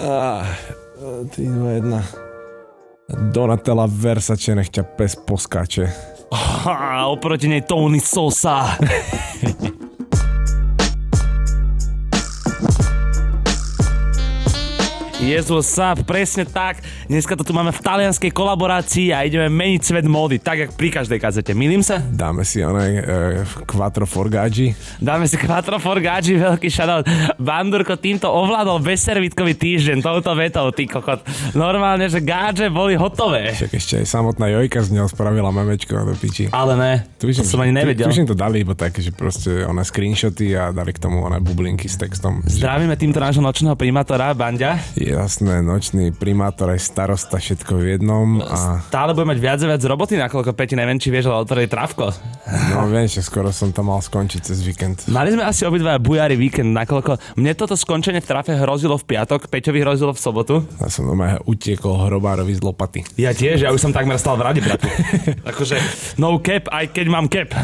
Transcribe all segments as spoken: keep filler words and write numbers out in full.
Ah, tri, dva, jedna. Donatella Versace, nech ťa pes poskáče. A oproti nej Tony Sosa. Jezus sap, presne tak. Dneska to tu máme v talianskej kolaborácii a ideme meniť svet módy, tak jak pri každej kazete. Milím sa? Dáme si oné e, Quattro Forgaggi. Dáme si Quattro Forgaggi, veľký shoutout. Bandurko týmto ovládol bezservítkový týždeň touto vetou, ty kokot. Normálne, že gáže boli hotové. Však ešte aj samotná Jojka z neho spravila memečko do piči. Ale ne, tuším, to som ani nevedel. Tuším to dali iba také, že proste oné screenshoty a dali k tomu oné bublinky s textom. Zdravíme týmto nášho nočného primátora, Banďa. Jasné, nočný primátor aj starosta, všetko v jednom. A... Stále bude mať viac a viac roboty, nakoľko Peti, neviem, či vieš, ale otvoriť trávko. No viem, že skoro som to mal skončiť cez víkend. Mali sme asi obidva bujári víkend, nakoľko mne toto skončenie v trafe hrozilo v piatok, Peťovi hrozilo v sobotu. Ja som normálne utiekol hrobárovi z lopaty. Ja tiež, ja už som takmer stal v rade, bratu. Akože no cap, aj keď mám cap.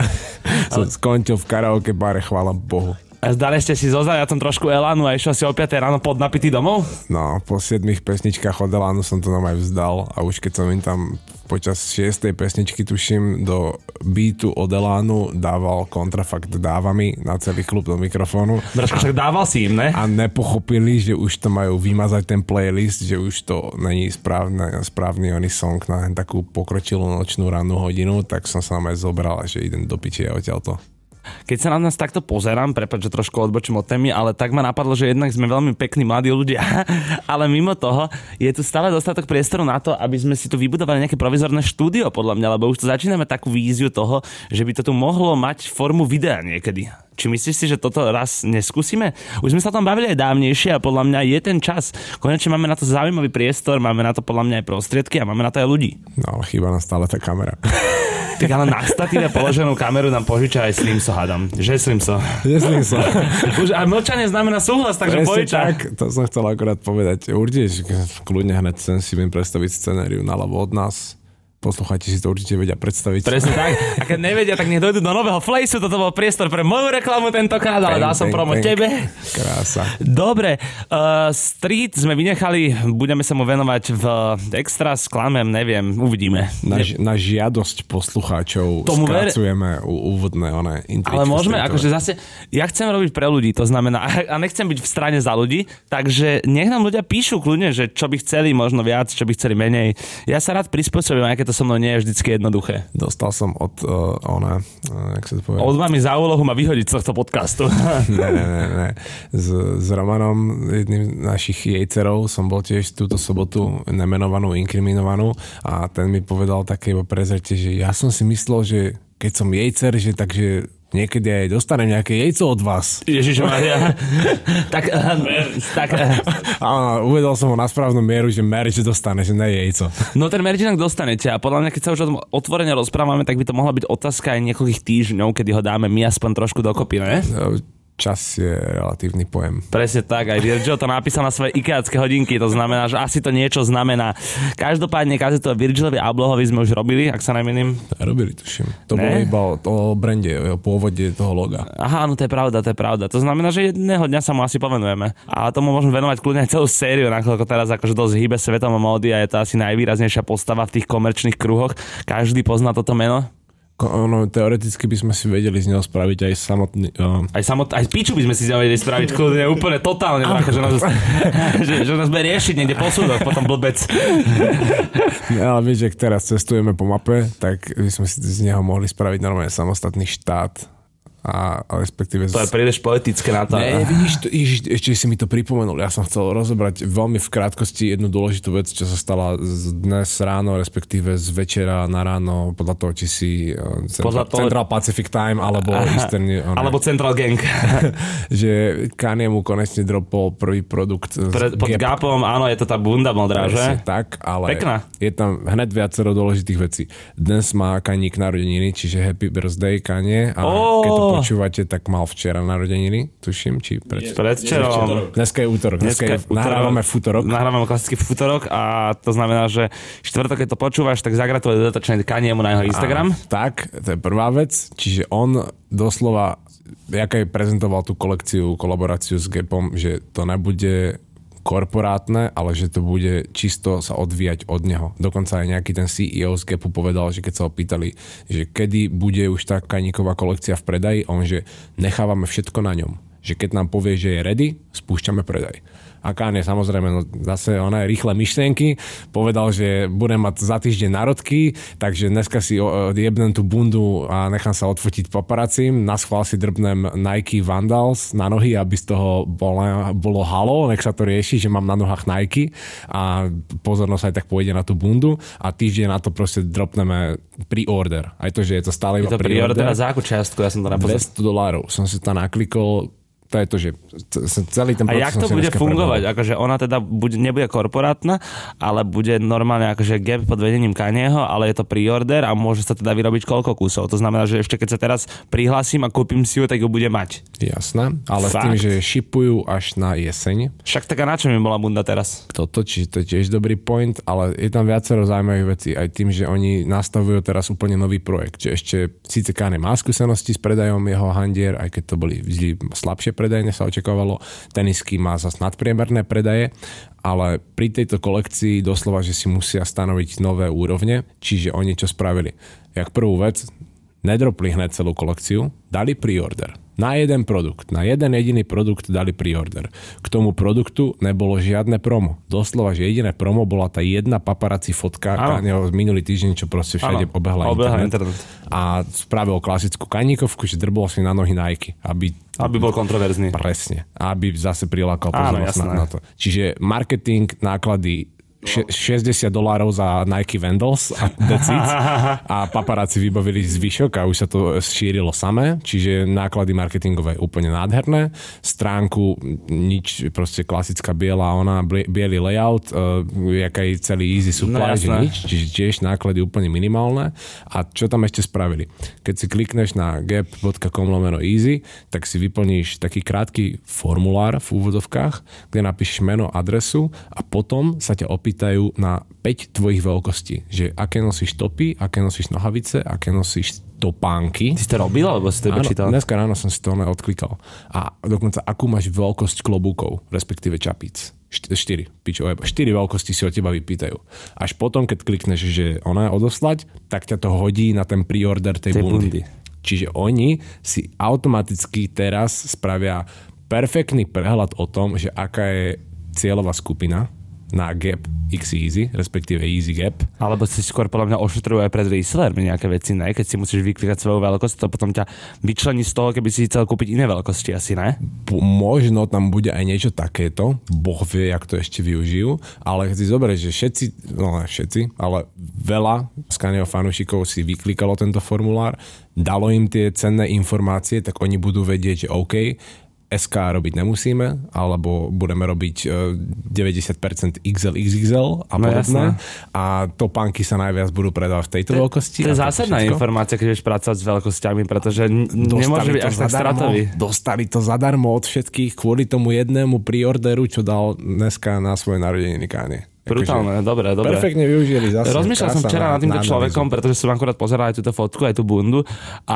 Som skončil v karaoke bare, chvála Bohu. A zdali ste si so zajacom trošku elánu a išiel si o piatej ráno pod napitý domov? No, po siedmich pesničkách od elánu som to normálne vzdal a už keď som im tam počas šiestej pesničky, tuším, do beatu od elánu dával kontrafakt dávami na celý klub do mikrofónu. Dražko, však dával si im, ne? A nepochopili, že už to majú vymazať ten playlist, že už to není správne, správny oný song na takú pokročilú nočnú rannú hodinu, tak som sa normálne zobral, že idem do piče odtiaľto. Keď sa na nás takto pozerám, prepáč, že trošku odbočím od témy, ale tak ma napadlo, že jednak sme veľmi pekní mladí ľudia, ale mimo toho je tu stále dostatok priestoru na to, aby sme si tu vybudovali nejaké provizorné štúdio, podľa mňa, lebo už tu začíname takú víziu toho, že by to tu mohlo mať formu videa niekedy. Či myslíš si, že toto raz neskúsime? Už sme sa tam bavili aj dávnejšie a podľa mňa je ten čas. Konečne máme na to zaujímavý priestor, máme na to podľa mňa aj prostriedky a máme na to aj ľudí. No, ale chýba nám stále tá kamera. Tak ale na statíve položenú kameru nám požiča aj Slimso, hádam. Že Slimso. Že Slimso. Už aj mlčanie znamená súhlas, takže požiča. Tak, to som chcel akorát povedať. Určite, kľudne hned sem si viem predstaviť scenériu naľavo od nás. Poslucháči si to určite vedia predstaviť. Presne tak. A keď nevedia, tak nech dojdu do nového Flejsu. Toto bol priestor pre moju reklamu tentokrát, ale dal som promo tebe. Krása. Dobre. Uh, street sme vynechali. Budeme sa mu venovať v extra, sklamem, neviem. Uvidíme. Na, ži- na žiadosť poslucháčov tomu skracujeme ver... úvodné one intričky. Ale môžeme, akože zase, ja chcem robiť pre ľudí, to znamená, a nechcem byť v strane za ľudí, takže nech nám ľudia píšu kľudne, že čo by chceli, možno viac, čo by chceli menej. Ja sa rád prispôsobím, aké to so mnou nie je vždycky jednoduché. Dostal som od uh, ona, uh, jak sa to povie? Od mami za úlohu ma vyhodiť z tohto podcastu. ne, ne, ne, ne. S, s Romanom, jedným z našich jejcerov, som bol tiež túto sobotu nemenovanú, inkriminovanú a ten mi povedal také prezrete, že ja som si myslel, že keď som jejcer, že takže niekedy aj dostanem nejaké jejco od vás. Ježišmaria. tak, tak... A uvedol som ho na správnu mieru, že merč dostane, že ne jejco. No ten merč inak dostanete a podľa mňa, keď sa už o tom otvorene rozprávame, tak by to mohla byť otázka aj niekoľkých týždňov, kedy ho dáme my aspoň trošku dokopy, ne? Čas je relatívny pojem. Presne tak, aj Virgil to napísal na svoje ikeácké hodinky, to znamená, že asi to niečo znamená. Každopádne kazetu o Virgilovi Ablohovi sme už robili, ak sa nemýlim. Robili, tuším. To ne? Bolo iba o, o brande, o pôvode toho loga. Aha, no to je pravda, to je pravda. To znamená, že jedného dňa sa mu asi povenujeme. A tomu môžeme venovať kľudne aj celú sériu, nakoľko teraz akože dosť hýbe svetom módy a je to asi najvýraznejšia postava v tých komerčných kruhoch. Každý pozná toto meno. No, teoreticky by sme si vedeli z neho spraviť aj samotný... Uh... Aj samot, aj píču by sme si z neho vedeli spraviť kľudne úplne totálne, že, že, nás, že, že nás bude riešiť niekde po súdoch, potom blbec. Ja, ale vieš, že teraz cestujeme po mape, tak by sme si z neho mohli spraviť normálne samostatný štát. A respektíve... To je príliš poetické na to. Ne, vidíš, to, ježiš, ešte si mi to pripomenul. Ja som chcel rozobrať veľmi v krátkosti jednu dôležitú vec, čo sa stala dnes ráno, respektíve z večera na ráno, podľa toho, či si Central, toho... Central Pacific Time, alebo Eastern... Oh, alebo Central Gang. Že Kanye mu konečne dropol prvý produkt Pre, pod Gap. Gapom, áno, je to tá bunda modrá, že? Tak, ale pekná. Je tam hned viacero dôležitých vecí. Dnes má Kanye narodeniny, čiže happy birthday Kanye. A oh. keď to počúvate, tak mal včera narodeniny, tuším, či pred... predvčerom. Dneska je útorok. Dneska, Dneska je útorok. Nahrávame futorok. Nahrávame klasický futorok a to znamená, že štvrtok, keď to počúvaš, tak zagratuluj dodatočne Kaniemu na jeho Instagram. A, tak, to je prvá vec. Čiže on doslova, jak aj prezentoval tú kolekciu, kolaboráciu s Gapom, že to nebude korporátne, ale že to bude čisto sa odvíjať od neho. Dokonca aj nejaký ten C E O z Gapu povedal, že keď sa opýtali, že kedy bude už tá Kaníková kolekcia v predaji, on že nechávame všetko na ňom. Že keď nám povie, že je ready, spúšťame predaj. A Kanye samozrejme, no zase ona je rýchle myšlienky, povedal, že budem mať za týždeň národky, takže dneska si jebnem tú bundu a nechám sa odfotiť paparacím, na schvál si drbnem Nike Vandals na nohy, aby z toho bolo, bolo halo, nech sa to rieši, že mám na nohách Nike a pozornosť aj tak pôjde na tú bundu a týždeň na to proste dropneme pre-order. Aj to, že je to stále iba pre-order. Je to pre-order a za akú čiastku? Ja som to napozor. dvesto dolárov som si tam naklikol. To je to, že celý ten proces... A jak to bude fungovať? Akože ona teda bude, nebude korporátna, ale bude normálne akože Gap pod vedením Kanyeho, ale je to pre-order a môže sa teda vyrobiť koľko kusov. To znamená, že ešte keď sa teraz prihlásim a kúpim si ju, tak ju bude mať. Jasné, ale Fakt? S tým, že shipujú až na jeseň. Však taká na čo mi bola bunda teraz? Toto, či to je tiež dobrý point, ale je tam viacero zaujímavých vecí. Aj tým, že oni nastavujú teraz úplne nový projekt. Že ešte síce Kanye má skúsenosti s predajom jeho handier, aj keď to boli slabšie predajne sa očakávalo. Tenisky má zase nadpriemerné predaje, ale pri tejto kolekcii doslova, že si musia stanoviť nové úrovne, čiže oni čo spravili. Jak prvú vec, nedropli hneď celú kolekciu, dali pre-order. Na jeden produkt, na jeden jediný produkt dali pre-order. K tomu produktu nebolo žiadne promo. Doslova, že jediné promo bola tá jedna paparazzi fotka Kanyeho z minulý týždeň, čo proste všade ano. obehla, obehla internet. internet. A spravil klasickú Kaníkovku, že drbol si na nohy Nike, aby Aby bol kontroverzný. Presne. Aby zase prilákal pozornosť na, na to. Čiže marketing, náklady šesťdesiat dolárov za Nike Vandals a that's it. A paparáci vybavili zvyšok a už sa to šírilo samé, čiže náklady marketingové úplne nádherné. Stránku nič, proste klasická biela ona, biely layout, uh, jaká je celý easy supply, no, že nič, čiže tiež náklady úplne minimálne. A čo tam ešte spravili? Keď si klikneš na gap bodka com lomeno easy, tak si vyplníš taký krátky formulár v úvodovkách, kde napíšeš meno, adresu a potom sa ťa opýtajú pýtajú na päť tvojich veľkostí. Že aké nosíš topy, aké nosíš nohavice, aké nosíš topánky. Ty si to robil, alebo si to iba čítal? Dneska ráno som si to odklikal. A dokonca akú máš veľkosť klobúkov, respektíve čapíc. Štyri, pičo, štyri veľkosti si od teba vypýtajú. Až potom, keď klikneš, že ona je odoslať, tak ťa to hodí na ten pre-order tej, tej bundy. bundy. Čiže oni si automaticky teraz spravia perfektný prehľad o tom, že aká je cieľová skupina na Gap X Easy, respektíve Easy Gap. Alebo si skôr podľa mňa ošetrujú aj pred resellermi nejaké veci, ne? Keď si musíš vyklikať svoju veľkosť, to potom ťa vyčlení z toho, keby si chcel kúpiť iné veľkosti asi, ne? Možno tam bude aj niečo takéto, Boh vie, jak to ešte využijú, ale keď si zoberieš, že všetci, no ne všetci, ale veľa z Kanyeho fanúšikov si vyklikalo tento formulár, dalo im tie cenné informácie, tak oni budú vedieť, že OK, es ká robiť nemusíme, alebo budeme robiť deväťdesiat percent iks el, iks iks el a podobné. No, a topánky sa najviac budú predávať v tejto to, veľkosti. To je zásadná všetko. Informácia, keď budeš pracovať s veľkosťami, pretože n- nemôže byť až tak stratový. Dostali to zadarmo od všetkých kvôli tomu jednému preorderu, čo dal dneska na svoje narodeniny Kanye. Brutálne, dobre, dobre. Perfektne využili zase. Rozmýšľal som včera nad týmto človekom, pretože som akurát pozeral aj túto fotku, aj tú bundu a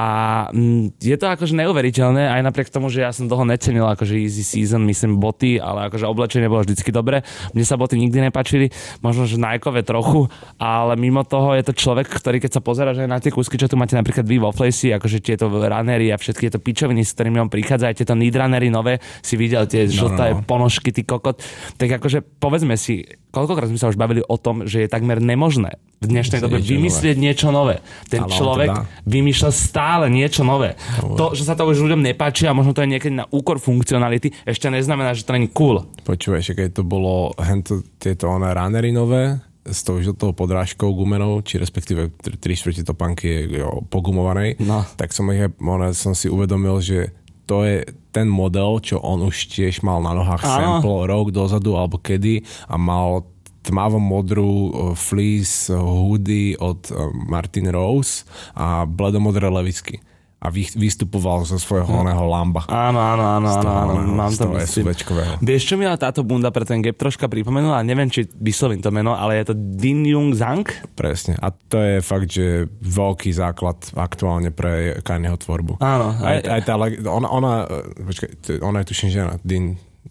je to akože neuveriteľné, aj napriek tomu, že ja som toho necenil akože easy season, myslím boty, ale akože oblečenie bolo vždycky dobre. Mne sa boty nikdy nepáčili, možno že Nikeové trochu, ale mimo toho je to človek, ktorý keď sa pozerá, že na tie kúsky, čo tu máte napríklad vy vo Flacey, akože tieto runnery a všetky tieto pičoviny, s ktorými on prichádza, aj tieto needrunnery nové, si videl tie žlté no, no, no. ponožky, ty kokot. Tak akože povedzme si, koľkokrát sme sa už bavili o tom, že je takmer nemožné v dnešnej dobe vymyslieť nové. niečo nové. Ten ale človek vymýšľa stále niečo nové. Dobre. To, že sa to už ľuďom nepáči a možno to je niekedy na úkor funkcionality, ešte neznamená, že to není cool. Počúvaj, keď to bolo hento, tieto one runnery nové, s tou žltou podrážkou gumenou, či respektíve tri štvrte topánky pogumovanej, no. tak som, ich, one, som si uvedomil, že to je ten model, čo on už tiež mal na nohách Áno. sample rok dozadu alebo kedy a mal tmavo-modrú fleece hoodie od Martin Rose a bledomodré levisky. A vystupoval zo svojho oného Lamba. Áno, áno, áno, áno, áno. Mám to myslím. Vieš, čo mi ale táto bunda pre ten Gap troška pripomenula? Neviem, či vyslovím to meno, ale je to Din Jung Zhang? Presne. A to je fakt, že veľký základ aktuálne pre Kanyeho tvorbu. Áno. Aj, aj, aj tá, ona, ona, počkaj, ona je tuším žena, Din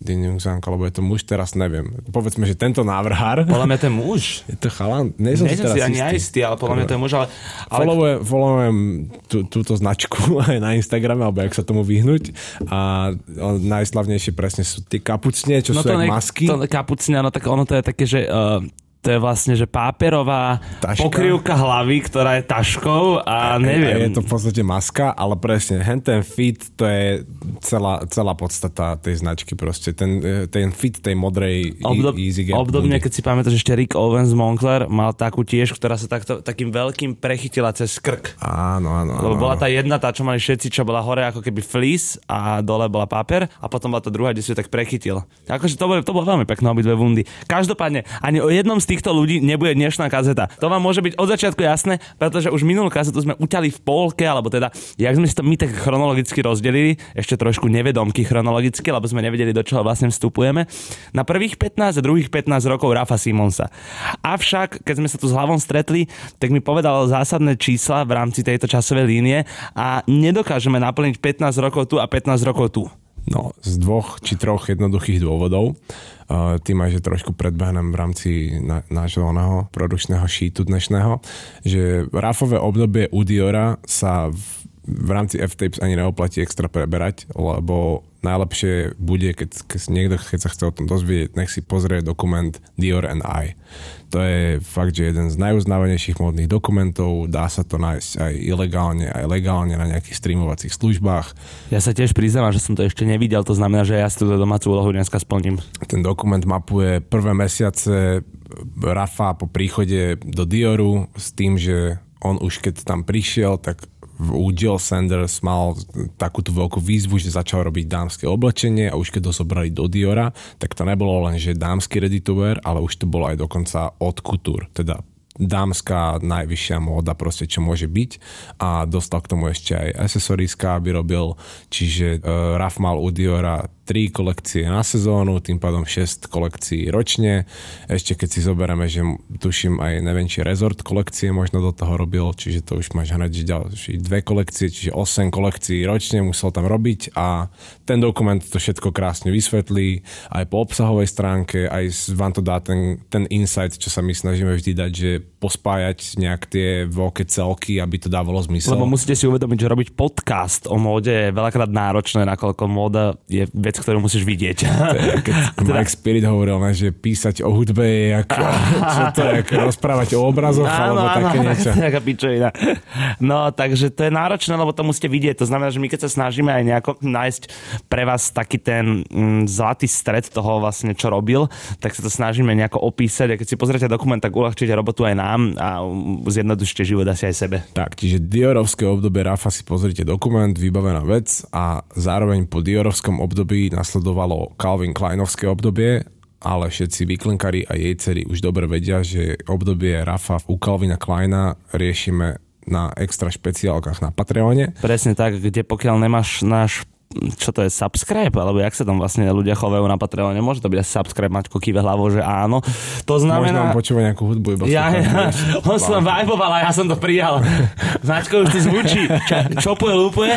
Dean Jungsang, alebo je to muž, teraz neviem. Povedzme, že tento návrhár. Podľa mňa to je muž. Je to chalan? Nie som si teraz si ani ja istý, ale podľa mňa to je muž, ale... ale... Followujem, followujem tú, túto značku aj na Instagrame, alebo jak sa tomu vyhnúť. A najslavnejšie presne sú tie kapucne, čo no sú jak ne, masky. To kapucne, no tak ono to je také, že... Uh, to je vlastne, že páperová taška, pokrývka hlavy, ktorá je taškou a neviem. A je to v podstate maska, ale presne, hen ten fit, to je celá, celá podstata tej značky proste. Ten, ten fit tej modrej Obdob, Easy Gap. Obdobne, keď si pamätáš, ešte Rick Owens z Moncler mal takú tiež, ktorá sa takto, takým veľkým prechytila cez krk. Áno, áno. Lebo áno. bola tá jedna, tá, čo mali všetci, čo bola hore ako keby fleece a dole bola papier a potom bola tá druhá, kde si ju tak prechytil. Akože to bolo, to bolo veľmi pekné obidve vundy. Každopádne, ani o jednom z týchto ľudí nebude dnešná kazeta. To vám môže byť od začiatku jasné, pretože už minulú kazetu sme uťali v polke, alebo teda, jak sme si to my tak chronologicky rozdelili, ešte trošku nevedomky chronologicky, lebo sme nevedeli, do čoho vlastne vstupujeme. Na prvých pätnásť a druhých pätnásť rokov Rafa Simonsa. Avšak, keď sme sa tu s Hlavom stretli, tak mi povedal zásadné čísla v rámci tejto časovej línie a nedokážeme naplniť pätnásť rokov tu a pätnásť rokov tu. No, z dvoch či troch jednoduchých dôvodov. Uh, tým aj, že trošku predbehnem v rámci na, nášho oného produkčného sheetu dnešného, že Rafové obdobie u Diora sa v, v rámci F-Tapes ani neoplatí extra preberať, lebo najlepšie bude, keď, keď niekto keď sa chce o tom dozvedieť, nech si pozrie dokument Dior and I. To je fakt, že jeden z najuznávanejších módnych dokumentov, dá sa to nájsť aj ilegálne, aj legálne na nejakých streamovacích službách. Ja sa tiež priznávam, že som to ešte nevidel, to znamená, že ja si túto domácu úlohu dneska splním. Ten dokument mapuje prvé mesiace Rafa po príchode do Dioru s tým, že on už keď tam prišiel, tak u Jill Sanders mal takúto veľkú výzvu, že začal robiť dámske oblečenie a už keď ho zobrali do Diora, tak to nebolo len, že dámsky ready to wear, ale už to bolo aj dokonca haute couture, teda dámska najvyššia móda proste, čo môže byť a dostal k tomu ešte aj accessoríska, aby robil, čiže uh, Raf mal u Diora tri kolekcie na sezónu, tým pádom šesť kolekcií ročne. Ešte keď si zoberieme, že tuším aj neviem, či resort kolekcie možno do toho robil, čiže to už máš hneď ďalšie dve kolekcie, čiže osem kolekcií ročne musel tam robiť a ten dokument to všetko krásne vysvetlí, aj po obsahovej stránke, aj vám to dá ten, ten insight, čo sa my snažíme vždy dať, že pospájať nejak tie veľké celky, aby to dávalo zmysel. Lebo musíte si uvedomiť, že robiť podcast o móde je veľakrát náročné, nakoľko móda je vec, ktorú musíš vidieť. Keď teda... Mike Spirit hovoril, že písať o hudbe je ako, čo to je, ako rozprávať o obrazoch, áno, alebo áno, také niečo. Taká pičovina. No, takže to je náročné, lebo to musíte vidieť. To znamená, že my keď sa snažíme aj nejako nájsť pre vás taký ten mm, zlatý stred toho vlastne, čo robil, tak sa to snažíme nejako opísať. A keď si pozriete dokument, tak uľahčíte robotu aj nám a zjednodušite život asi aj sebe. Tak, čiže Diorovské obdobie Rafa si pozrite dokument, vybavená vec a zároveň po Diorovskom období nasledovalo Calvin Kleinovské obdobie, ale všetci výklenkári a jej dcery už dobre vedia, že obdobie Rafa u Calvina Kleina riešime na extra špeciálkach na Patreone. Presne tak, kde pokiaľ nemáš náš čo to je, subscribe, alebo jak sa tam vlastne ľudia chovajú na Patreone, môže to byť asi subscribe, Maťko kýve hlavou, že áno. To znamená... Možno počúva nejakú hudbu, iba ja, ja, on som vajboval a ja som to prijal. Maťko už si zvučí, čopuje, lúpuje.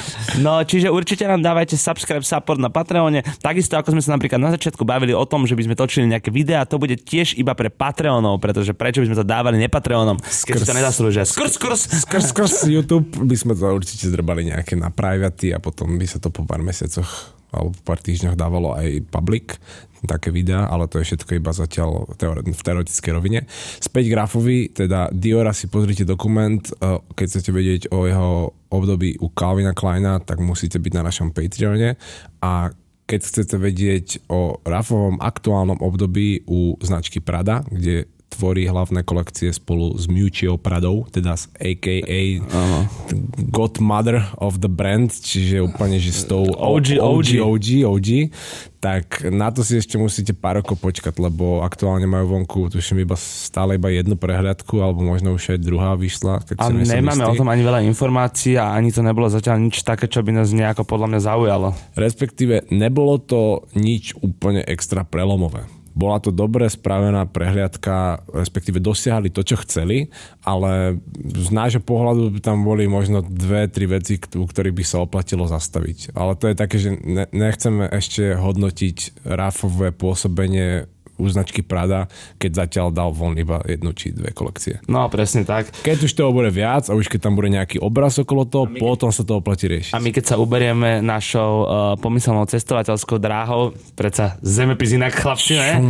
No, čiže určite nám dávajte subscribe, support na Patreone. Takisto, ako sme sa napríklad na začiatku bavili o tom, že by sme točili nejaké videá, to bude tiež iba pre Patreonov, pretože prečo by sme to dávali nepatreonom, keď si to nezaslúžia. Skrz, skrz, skrz, skrz YouTube by sme to určite zdrbali nejaké na privaty a potom by sa to po pár mesiacoch alebo po pár týždňoch dávalo aj public, také videá, ale to je všetko iba zatiaľ v teoretickej rovine. Späť k Rafovi, teda Diora si pozrite dokument, keď chcete vedieť o jeho období u Calvina Kleina, tak musíte byť na našom Patreone a keď chcete vedieť o Rafovom aktuálnom období u značky Prada, kde tvorí hlavné kolekcie spolu s Miucciou Pradou, teda s á ká á uh-huh. Godmother of the brand, čiže úplne, že s tou ó gé, ó gé, ó gé, ó gé, tak na to si ešte musíte pár rokov počkať, lebo aktuálne majú vonku, tuším, iba stále iba jednu prehliadku, alebo možno už aj druhá vyšla. A nemáme o tom ani veľa informácií a ani to nebolo zatiaľ nič také, čo by nás nejako podľa mňa zaujalo. Respektíve nebolo to nič úplne extra prelomové. Bola to dobre spravená prehliadka, respektíve dosiahli to, čo chceli, ale z nášho pohľadu by tam boli možno dve, tri veci, u ktorých by sa oplatilo zastaviť. Ale to je také, že ne, nechceme ešte hodnotiť Rafové pôsobenie u značky Prada, keď zatiaľ dal von iba jednu či dve kolekcie. No, presne tak. Keď už toho bude viac a už keď tam bude nejaký obraz okolo toho, my, potom sa to oplatí riešiť. A my keď sa uberieme našou uh, pomyselnou cestovateľskou dráhou, predsa zemepis inak, chlapci, ne?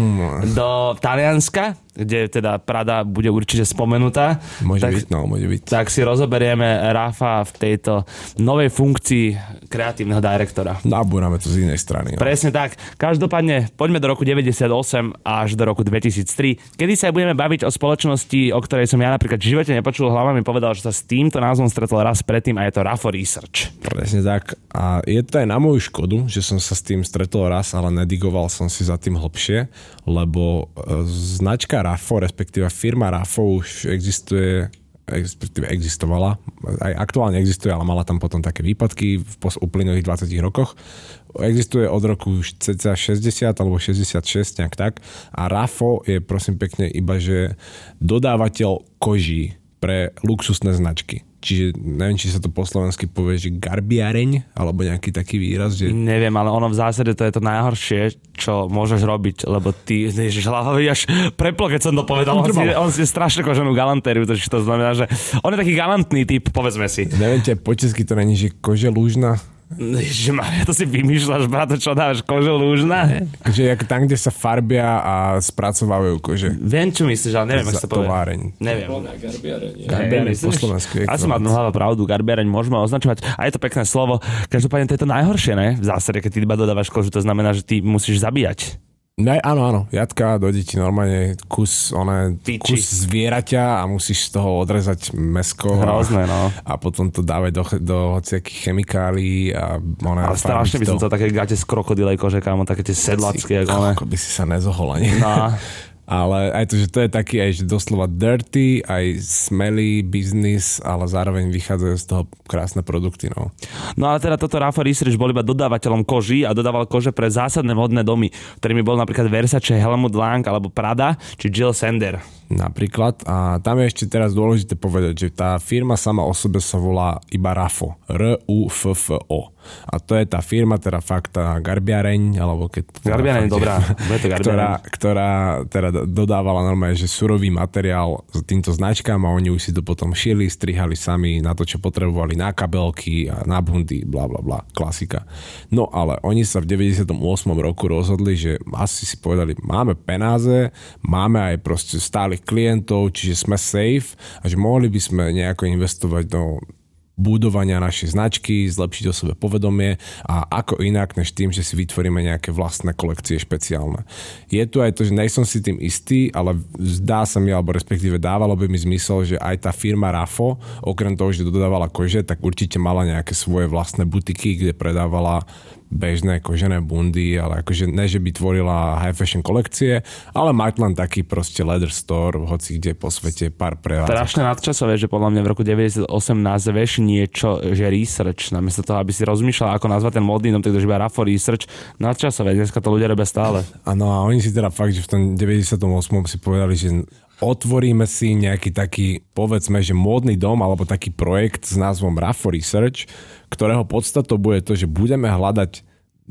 Do Talianska, kde teda Prada bude určite spomenutá. Môže tak, byť, no, môže byť. Tak si rozoberieme Rafa v tejto novej funkcii kreatívneho direktora. Nabúrame to z inej strany. No. Presne tak. Každopádne, poďme do roku deväťdesiatosem až do roku dvetisíctri, kedy sa budeme baviť o spoločnosti, o ktorej som ja napríklad v živote nepočul. Hlava mi povedal, že sa s týmto názvom stretol raz predtým a je to Rafo Research. Presne tak. A je to aj na moju škodu, že som sa s tým stretol raz, ale nedigoval som si za tým hlbšie, lebo značka Rafo, respektíve firma Rafo už existuje, respektíve existovala, aj aktuálne existuje, ale mala tam potom také výpadky v uplynulých dvadsiatich rokoch. Existuje od roku cca šesťdesiat alebo šesťdesiatšesť, nejak tak. A Rafo je prosím pekne iba, že dodávateľ koží pre luxusné značky. Čiže neviem, či sa to po slovensky povie, že garbiareň, alebo nejaký taký výraz, že... Neviem, ale ono v zásade to je to najhoršie, čo môžeš robiť, lebo ty, ježiš, hlavy až preplo, keď som to povedal. On si, on si strašne koženú galantériu, to, to znamená, že on je taký galantný typ, povedzme si. Neviem, či po česky to není, že kože lúžna. Ježišmaria, to si vymýšľaš, brato, čo dávaš, kože lúžna? Že jak tam, kde sa farbia a spracovávajú kože. Viem, čo myslíš, ale neviem, ako sa to povie. Továreň. Neviem. Garbiareň po slovensku. Asi má hlava pravdu, garbiareň môžeme označovať. A je to pekné slovo. Každopádne to je to najhoršie, ne? V zásade, keď ty iba dodávaš kožu, to znamená, že ty musíš zabíjať. Ne, áno, áno. Jatka do deti normálne kus, one, kus zvieraťa a musíš z toho odrezať mäsko. Hrozné, no. A potom to dávať do, do hociakých chemikálií. A one, ale strašne by som to také gate z krokodilej kože, kámo, také tie sedlacké. Ako by si sa nezohol ani. No. Ale aj to, že to je taký aj že doslova dirty, aj smelly business, ale zároveň vychádzajú z toho krásne produkty. No, no ale teda toto Rafo Research bol iba dodávateľom koží a dodával kože pre zásadné modné domy, ktorými bol napríklad Versace, Helmut Lang alebo Prada či Jill Sander. Napríklad. A tam je ešte teraz dôležité povedať, že tá firma sama o sebe sa volá iba Rafo. R U F F O. A to je tá firma, teda fakt tá garbiareň, alebo keď... Garbiareň, dobrá. To ktorá, ktorá teda dodávala normálne, že surový materiál s týmto značkám a oni už si to potom šili, strihali sami na to, čo potrebovali, na kabelky a na bundy, bla bla bla, klasika. No ale oni sa v deväťdesiatom ôsmom roku rozhodli, že asi si povedali, máme penáze, máme aj proste stálych klientov, čiže sme safe a že mohli by sme nejako investovať do budovania našej značky, zlepšiť o sebe povedomie a ako inak, než tým, že si vytvoríme nejaké vlastné kolekcie špeciálne. Je tu aj to, že nejsom si tým istý, ale zdá sa mi, alebo respektíve dávalo by mi zmysel, že aj tá firma Rafo, okrem toho, že dodávala kože, tak určite mala nejaké svoje vlastné butiky, kde predávala bežné kožené bundy, ale akože ne, že by tvorila high fashion kolekcie, ale mať len taký proste leather store, hoci kde po svete, pár prevádzok. Strašne nadčasové, že podľa mňa v roku deväťdesiatosem nazveš niečo, že research, namiesto toho, aby si rozmýšľal, ako nazvať ten modný dom, tak to iba Rafo Research, nadčasové, dneska to ľudia robia stále. Áno, a oni si teda fakt, že v tom deväťdesiatom ôsmom si povedali, že otvoríme si nejaký taký, povedzme, že módny dom alebo taký projekt s názvom Rafo Research, ktorého podstatou bude to, že budeme hľadať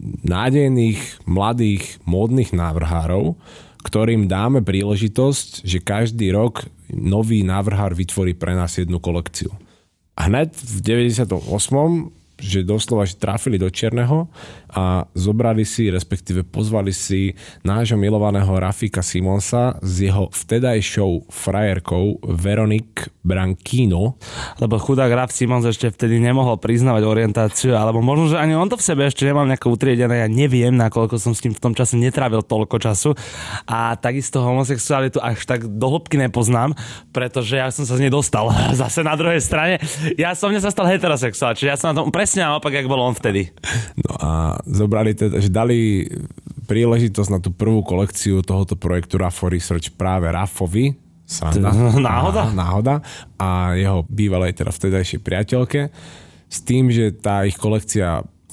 nádejných, mladých, módnych návrhárov, ktorým dáme príležitosť, že každý rok nový návrhár vytvorí pre nás jednu kolekciu. A hneď v deväťdesiatom ôsmom že doslova že trafili do čierneho a zobrali si, respektíve pozvali si nášho milovaného Rafika Simonsa s jeho vtedajšou frajerkou Veronique Branchino. Lebo chudák Raf Simons ešte vtedy nemohol priznávať orientáciu, alebo možno, že ani on to v sebe ešte nemal nejako utriedené, ja neviem, nakoľko som s tým v tom čase netrávil toľko času a takisto homosexualitu až tak do hĺbky nepoznám, pretože ja som sa z nej dostal. Zase na druhej strane, ja som mne sa stal heterosexuál, čiže ja som na tom presne naopak, jak bol on vtedy. No a zobrali teda, že dali príležitosť na tú prvú kolekciu tohoto projektu Rafo Research práve Rafovi. Sranda. Náhoda? Náhoda. A jeho bývalej teda vtedajšej priateľke. S tým, že tá ich kolekcia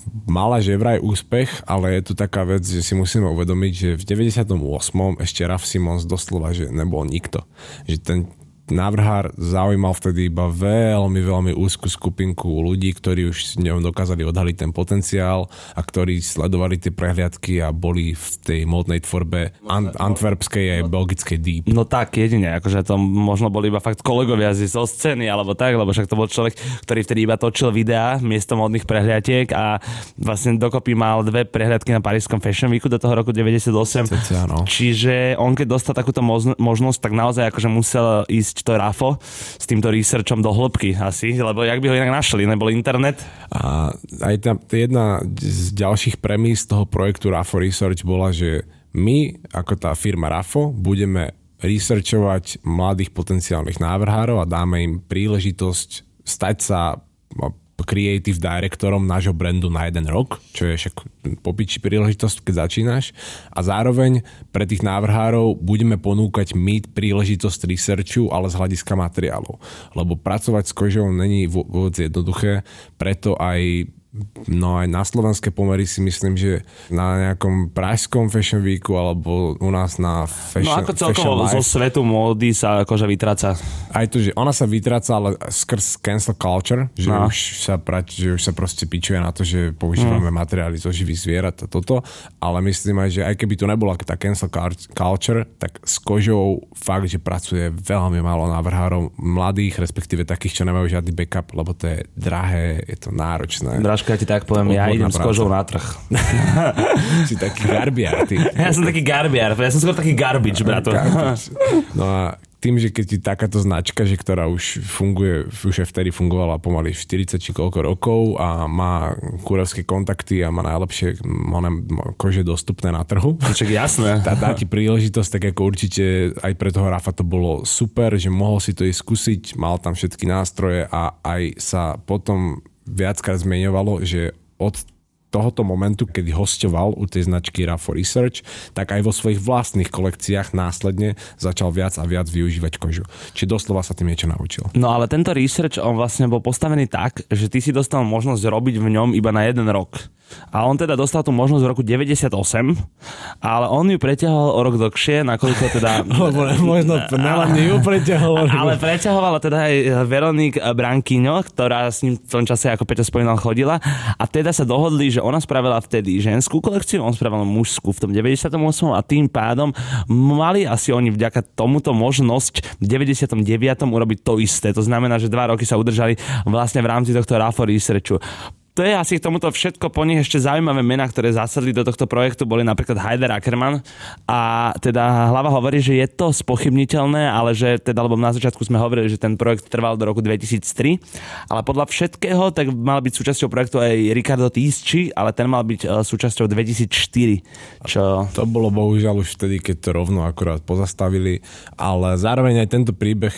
mala že vraj úspech, ale je tu taká vec, že si musíme uvedomiť, že v deväťdesiatom ôsmom ešte Raf Simons doslova, že nebol nikto. Že ten návrhár zaujímal vtedy iba veľmi, veľmi úzku skupinku ľudí, ktorí už s ňou dokázali odhaliť ten potenciál a ktorí sledovali tie prehliadky a boli v tej módnej tvorbe an- antwerpskej aj belgickej deep. No tak, jedine, akože to možno boli iba fakt kolegovia zo scény alebo tak, lebo však to bol človek, ktorý vtedy iba točil videá miesto módnych prehliadiek a vlastne dokopy mal dve prehliadky na Parížskom Fashion Weeku do toho roku deväťdesiatosem. Cece, áno. Čiže on keď dostal takúto možnosť, tak naozaj akože musel ísť to Rafo s týmto researchom do hĺbky asi, lebo jak by ho inak našli, nebol internet. A aj tá jedna z ďalších premís toho projektu Rafo Research bola, že my, ako tá firma Rafo, budeme researchovať mladých potenciálnych návrhárov a dáme im príležitosť stať sa creative directorom nášho brandu na jeden rok, čo je však popiči príležitosť, keď začínaš. A zároveň pre tých návrhárov budeme ponúkať my príležitosť researchu, ale z hľadiska materiálov. Lebo pracovať s kožou není vôbec jednoduché, preto aj no aj na slovenské pomery si myslím, že na nejakom pražskom Fashion Weeku alebo u nás na Fashion No ako celkovo zo svetu módy sa akože vytráca. Aj to, že ona sa vytráca, ale skrz cancel culture, že, no. už, sa prať, že už sa proste pičuje na to, že používame mm. materiály zo živých zvierat a toto, ale myslím aj, že aj keby to nebola tá cancel culture, tak s kožou fakt, že pracuje veľmi málo návrhárov mladých, respektíve takých, čo nemajú žiadny backup, lebo to je drahé, je to náročné. Dražko, ja ti tak poviem, ja idem práca. S kožou na trh. Si taký garbiar, ty. Ja som taký garbiar, ja som skôr taký garbage, brato. No a tým, že keď ti takáto značka, že ktorá už funguje, už aj vtedy fungovala pomaly štyridsať či koľko rokov a má kurovské kontakty a má najlepšie kože dostupné na trhu. Však jasné. Tá dá ti príležitosť, tak ako určite aj pre toho Rafa to bolo super, že mohol si to ísť skúsiť, mal tam všetky nástroje a aj sa potom viackrát zmieňovalo, že od tohoto momentu, kedy hosťoval u tej značky Rafo Research, tak aj vo svojich vlastných kolekciách následne začal viac a viac využívať kožu. Čiže doslova sa tým niečo naučil. No ale tento research, on vlastne bol postavený tak, že ty si dostal možnosť robiť v ňom iba na jeden rok. A on teda dostal tú možnosť v roku deväťdesiatosem, ale on ju preťahol o rok dlhšie, nakoľko teda... Možno Melanie ju preťahol. Ale preťahovala teda aj Veronique Branquinho, ktorá s ním v tom čase, ako Peťo spomínal, chodila. A teda sa dohodli, že ona spravila vtedy ženskú kolekciu, on spravil mužskú v tom deväťdesiatom ôsmom a tým pádom mali asi oni vďaka tomuto možnosť v deväťdesiatom deviatom urobiť to isté. To znamená, že dva roky sa udržali vlastne v rámci tohto Rafo Researchu. To je asi k tomuto všetko, po nich ešte zaujímavé mená, ktoré zasadli do tohto projektu, boli napríklad Haider Ackermann a teda hlava hovorí, že je to spochybniteľné, ale že teda, lebo na začiatku sme hovorili, že ten projekt trval do roku dvetisíctri, ale podľa všetkého tak mal byť súčasťou projektu aj Riccardo Tisci, ale ten mal byť súčasťou dvetisícštyri. Čo... To bolo bohužiaľ už vtedy, keď to rovno akurát pozastavili, ale zároveň aj tento príbeh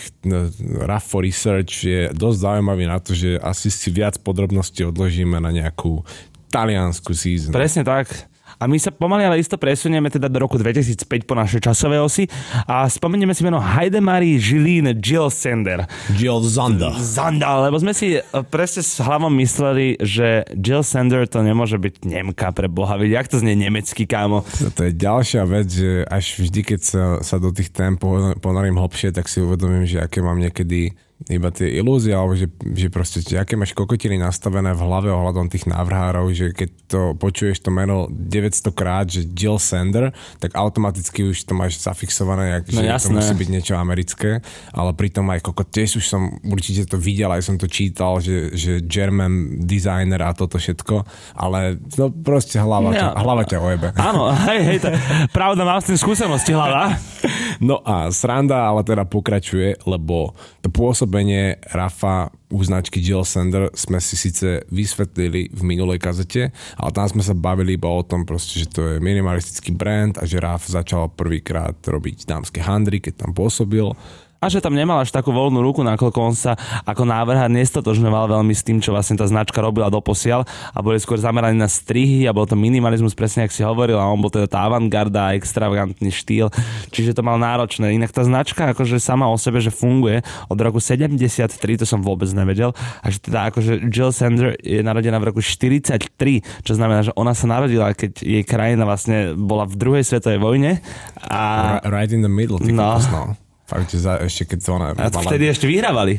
Rafo Research je dosť zaujímavý na to, že asi si viac podrobností odložím na nejakú taliansku season. Presne tak. A my sa pomaly ale isto presunieme teda do roku dvetisícpäť po našej časovej osi a spomenieme si meno Heidemarie Jeline Jill Sander. Jill Sander. Sander, lebo sme si presne s hlavou mysleli, že Jill Sander to nemôže byť Nemka pre Boha. Jak to znie nemecký, kámo? To je ďalšia vec, že až vždy, keď sa, sa do tých tém ponorím hlbšie, tak si uvedomím, že aké mám niekedy iba tie ilúzie, alebo že, že proste, aké máš kokotiny nastavené v hlave ohľadom tých návrhárov, že keď to počuješ to meno deväťsto krát, že Jill Sander, tak automaticky už to máš zafixované, jak, no že jasné. To musí byť niečo americké, ale pritom aj kokot, tiež už som určite to videl, aj som to čítal, že, že German designer a toto všetko, ale no proste hlava, ja. ťa, hlava ťa ojebe. Áno, hej, hej, to, pravda, mám s tým skúsenosti hlava. No a sranda ale teda pokračuje, lebo to pôsobenie Rafa u značky Jill Sander sme si síce vysvetlili v minulej kazete, ale tam sme sa bavili iba o tom proste, že to je minimalistický brand a že Raf začal prvýkrát robiť dámske handry, keď tam pôsobil. a že tam nemal až takú voľnú ruku, nakoľko on sa ako návrhár nestotožňoval veľmi s tým, čo vlastne tá značka robila doposiaľ a boli skôr zameraní na strihy a bol to minimalizmus, presne jak si hovoril, a on bol teda tá avantgarda a extravagantný štýl, čiže to mal náročné. Inak tá značka akože sama o sebe, že funguje od roku sedemdesiattri, to som vôbec nevedel, a že teda akože Jill Sander je narodená v roku štyridsaťtri, čo znamená, že ona sa narodila, keď jej krajina vlastne bola v druhej svetovej vojne a... Right in the middle, ty no. no. Fakt, že za, ešte keď to ona... A vtedy mala... ešte vyhrávali.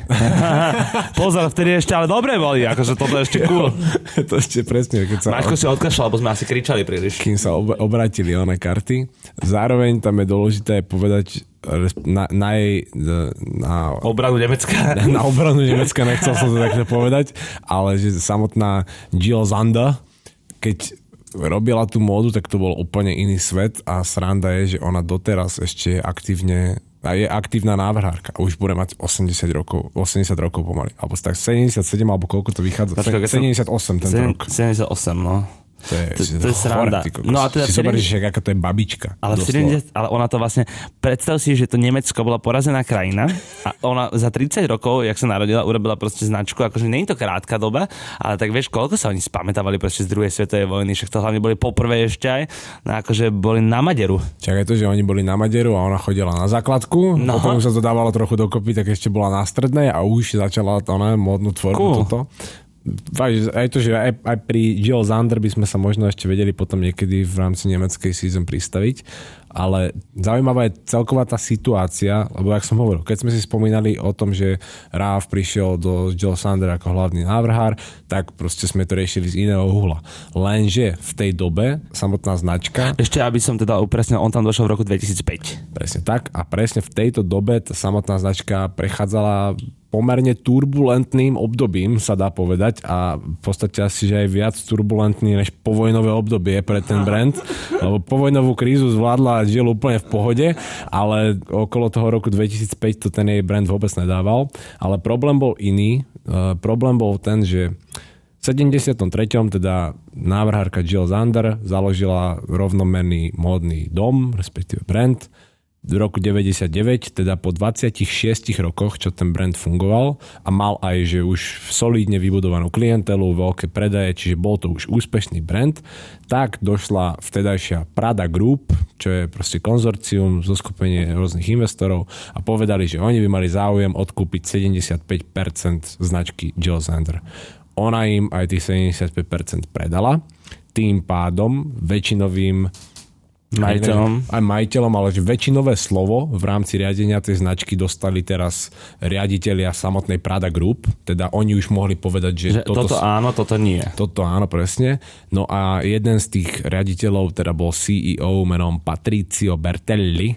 Pozor, vtedy ešte ale dobre boli, akože toto je ešte cool. To ešte presne, keď sa... Máško si odkašľal, lebo sme asi kričali príliš. Kým sa ob- obratili one karty. Zároveň tam je dôležité povedať na, na jej... Na, obranu Nemecka. Na, na obranu Nemecka, nechcel som to takto povedať, ale že samotná Jill Sander, keď robila tú módu, tak to bol úplne iný svet a sranda je, že ona doteraz ešte aktívne a je aktívna návrhárka a už bude mať osemdesiat rokov, osemdesiat rokov pomaly. Alebo tak sedemdesiatsedem, alebo koľko to vychádza? Počkaj, sedemdesiatosem tento sedem, rok. sedemdesiatosem, no. To je, to, to je sranda. No a teda si zoberieš, že aká to je babička. Ale, sedemdesiat, ale ona to vlastne, predstav si, že to Nemecko bola porazená krajina a ona za tridsať rokov, jak sa narodila, urobila proste značku, akože nie je to krátka doba, ale tak vieš, koľko sa oni spamätávali proste z druhej svetovej vojny, však to hlavne boli poprvé ešte aj, no akože boli na Maderu. Čakaj to, že oni boli na Maderu a ona chodila na základku, no. Potom už sa to dávalo trochu dokopy, tak ešte bola na strednej a už začala to, ne, módnu tvorbu cool. Toto. Aj to, že aj, aj pri Jill Sander by sme sa možno ešte vedeli potom niekedy v rámci nemeckej season pristaviť, ale zaujímavá je celková tá situácia, lebo jak som hovoril, keď sme si spomínali o tom, že Ralph prišiel do Jill Sander ako hlavný návrhár, tak proste sme to riešili z iného uhla. Lenže v tej dobe samotná značka... Ešte aby som teda upresnil, on tam došiel v roku dvetisícpäť. Presne tak a presne v tejto dobe tá samotná značka prechádzala pomerne turbulentným obdobím, sa dá povedať, a v podstate asi, že aj viac turbulentný než povojnové obdobie pre ten brand, lebo povojnovú krízu zvládla Jill úplne v pohode, ale okolo toho roku dvetisícpäť to ten jej brand vôbec nedával, ale problém bol iný. Uh, problém bol ten, že v sedemdesiatom treťom teda návrhárka Jill Sander založila rovnomenný módny dom, respektíve brand. V roku deväťdesiatdeväť, teda po dvadsiatich šiestich rokoch, čo ten brand fungoval a mal aj, že už solídne vybudovanú klientelu, veľké predaje, čiže bol to už úspešný brand, tak došla vtedajšia Prada Group, čo je proste konzorcium, zoskupenie rôznych investorov a povedali, že oni by mali záujem odkúpiť sedemdesiatpäť percent značky Jill Sander. Ona im aj tých sedemdesiatpäť percent predala, tým pádom väčšinovým majiteľom. Aj majiteľom, ale že väčšinové slovo v rámci riadenia tej značky dostali teraz riaditelia samotnej Prada Group, teda oni už mohli povedať, že, že toto, toto áno, toto nie. Toto áno, presne. No a jeden z tých riaditeľov teda bol C E O menom Patrizio Bertelli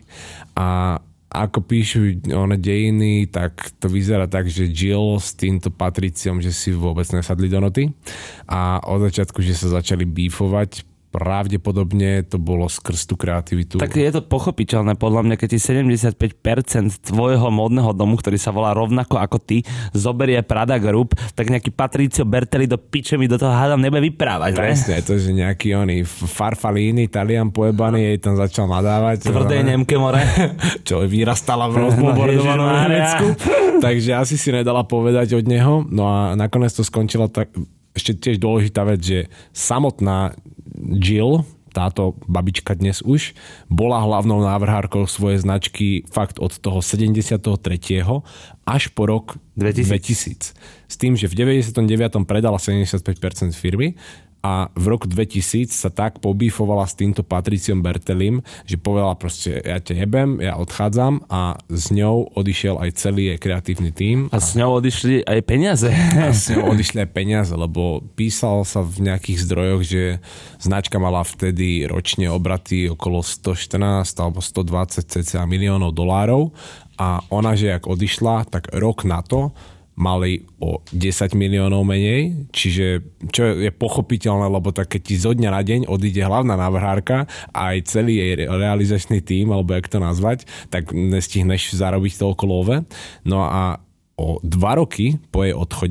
a ako píšu one dejiny, tak to vyzerá tak, že Jill s týmto Patriciom, že si vôbec nesadli do noty a od začiatku, že sa začali bífovať. Pravdepodobne to bolo skrz tú kreativitu. Tak je to pochopiteľné podľa mňa, keď ti sedemdesiatpäť percent tvojho módneho domu, ktorý sa volá rovnako ako ty, zoberie Prada Group, tak nejaký Patrizio Bertelli do piče mi do toho hádam nebude vyprávať. Presne, to, že nejaký oný Farfalini, Talian pojebaný, jej tam začal nadávať. Tvrdé Nemke more. Čo vyrastala v rozbombardovanom Nemecku. Takže asi si nedala povedať od neho. No a nakoniec to skončilo tak... Ešte tiež dôležitá vec, že samotná Jill, táto babička dnes už, bola hlavnou návrhárkou svojej značky fakt od toho sedemdesiateho tretieho až po rok dvetisíc. dvetisíc. S tým, že v deväťdesiatom deviatom predala sedemdesiatpäť percent firmy a v roku dvetisíc sa tak pobífovala s týmto Patriciom Bertelim, že povedala proste, ja te jebem, ja odchádzam a s ňou odišiel aj celý jej kreatívny tím. A, a s ňou odišli aj peniaze. A s ňou odišli aj peniaze, lebo písal sa v nejakých zdrojoch, že značka mala vtedy ročne obraty okolo stoštrnásť alebo stodvadsať cca miliónov dolárov a ona, že jak odišla, tak rok na to mali o desať miliónov menej, čiže čo je pochopiteľné, lebo tak keď ti zo dňa na deň odíde hlavná návrhárka a aj celý jej realizačný tím, alebo jak to nazvať, tak nestihneš zarobiť toľko love. No a o dva roky po jej odchode, s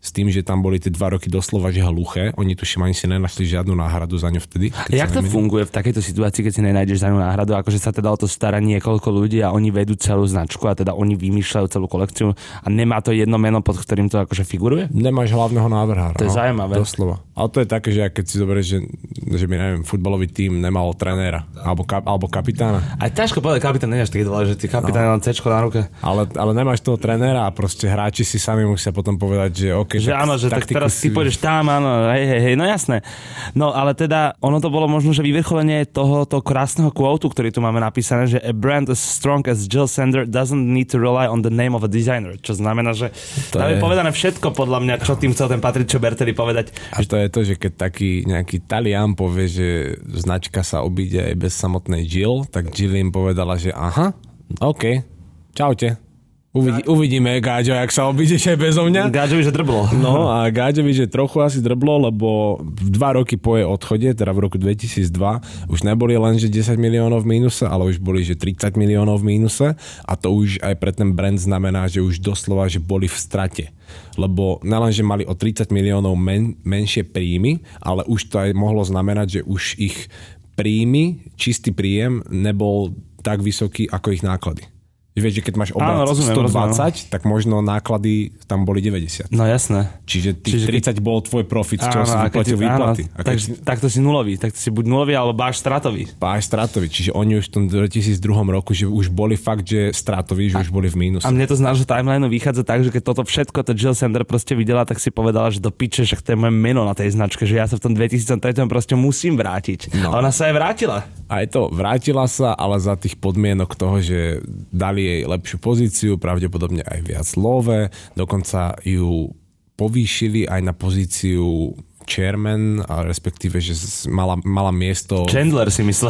s tým, že tam boli tie dva roky doslova, že hluché. Oni tuším ani si nenašli žiadnu náhradu za ňu vtedy. Jak to funguje v takejto situácii, keď si nenájdeš za ňu náhradu? Akože sa teda o to stará niekoľko ľudí a oni vedú celú značku a teda oni vymýšľajú celú kolekciu a nemá to jedno meno, pod ktorým to akože figuruje? Nemáš hlavného návrhára. To je no, zaujímavé. Doslova. Ale to je také, že keď si zoberieš, že, že by, neviem, futbalový tím nemal trenéra alebo, kap, alebo kapitána. Aj ťažko povedať, kapitán nie je až taký dôležitý, kapitán no. len cečko na ruke. Ale, ale nemáš toho trenéra a proste hráči si sami musia potom povedať, že OK, že tak, áno, že tak teraz si pôjdeš tam, áno, hej, hej, hej, no jasné. No ale teda, ono to bolo možno, že vyvrcholenie tohoto krásneho quotu, ktorý tu máme napísané, že a brand as strong as Jil Sander doesn't need to rely on the name of a designer, čo znamená, že to tam je povedané všetko podľa mňa, čo tým chcel ten Patricio Bertelli povedať. A to je to, že keď taký nejaký Talian povie, že značka sa obíde aj bez samotnej Jil, tak Jil im povedala, že aha, OK, čaute. Uvidí, uvidíme, Gáďo, jak sa obídeš aj bezo mňa. Gáďovi, že drblo. No a Gáďovi, že trochu asi drblo, lebo dva roky po jej odchode, teda v roku dvetisícdva, už neboli len, že desať miliónov v mínuse, ale už boli, že tridsať miliónov v mínuse a to už aj pre ten brand znamená, že už doslova, že boli v strate. Lebo nelen, že mali o tridsať miliónov men, menšie príjmy, ale už to aj mohlo znamenať, že už ich príjmy, čistý príjem nebol tak vysoký ako ich náklady. Vieš, že keď máš obrat Áno, rozumiem, stodvadsať, rozumiem. Tak možno náklady tam boli deväťdesiat. No jasné. Čiže tých Čiže tridsať keď... bol tvoj profit, z čoho si vyplatil výplaty. Áno, tak, si... tak to si nulový. Tak to si buď nulový, alebo báš stratový. Báš stratový. Čiže oni už v tom dvetisícdva roku, že už boli fakt, že stratoví, že a, už boli v mínuse. A mne to z nášho timelineu vychádza tak, že keď toto všetko to Jil Sander proste videla, tak si povedala, že do piče, že to je moje meno na tej značke, že ja sa v tom dvetisíctri proste musím vrátiť. No. A ona sa aj vrátila. Aj to, vrátila sa, ale za tých podmienok toho, že dali jej lepšiu pozíciu, pravdepodobne aj viac love, dokonca ju povýšili aj na pozíciu chairman, a respektíve, že mala, mala miesto... Chandler si myslel.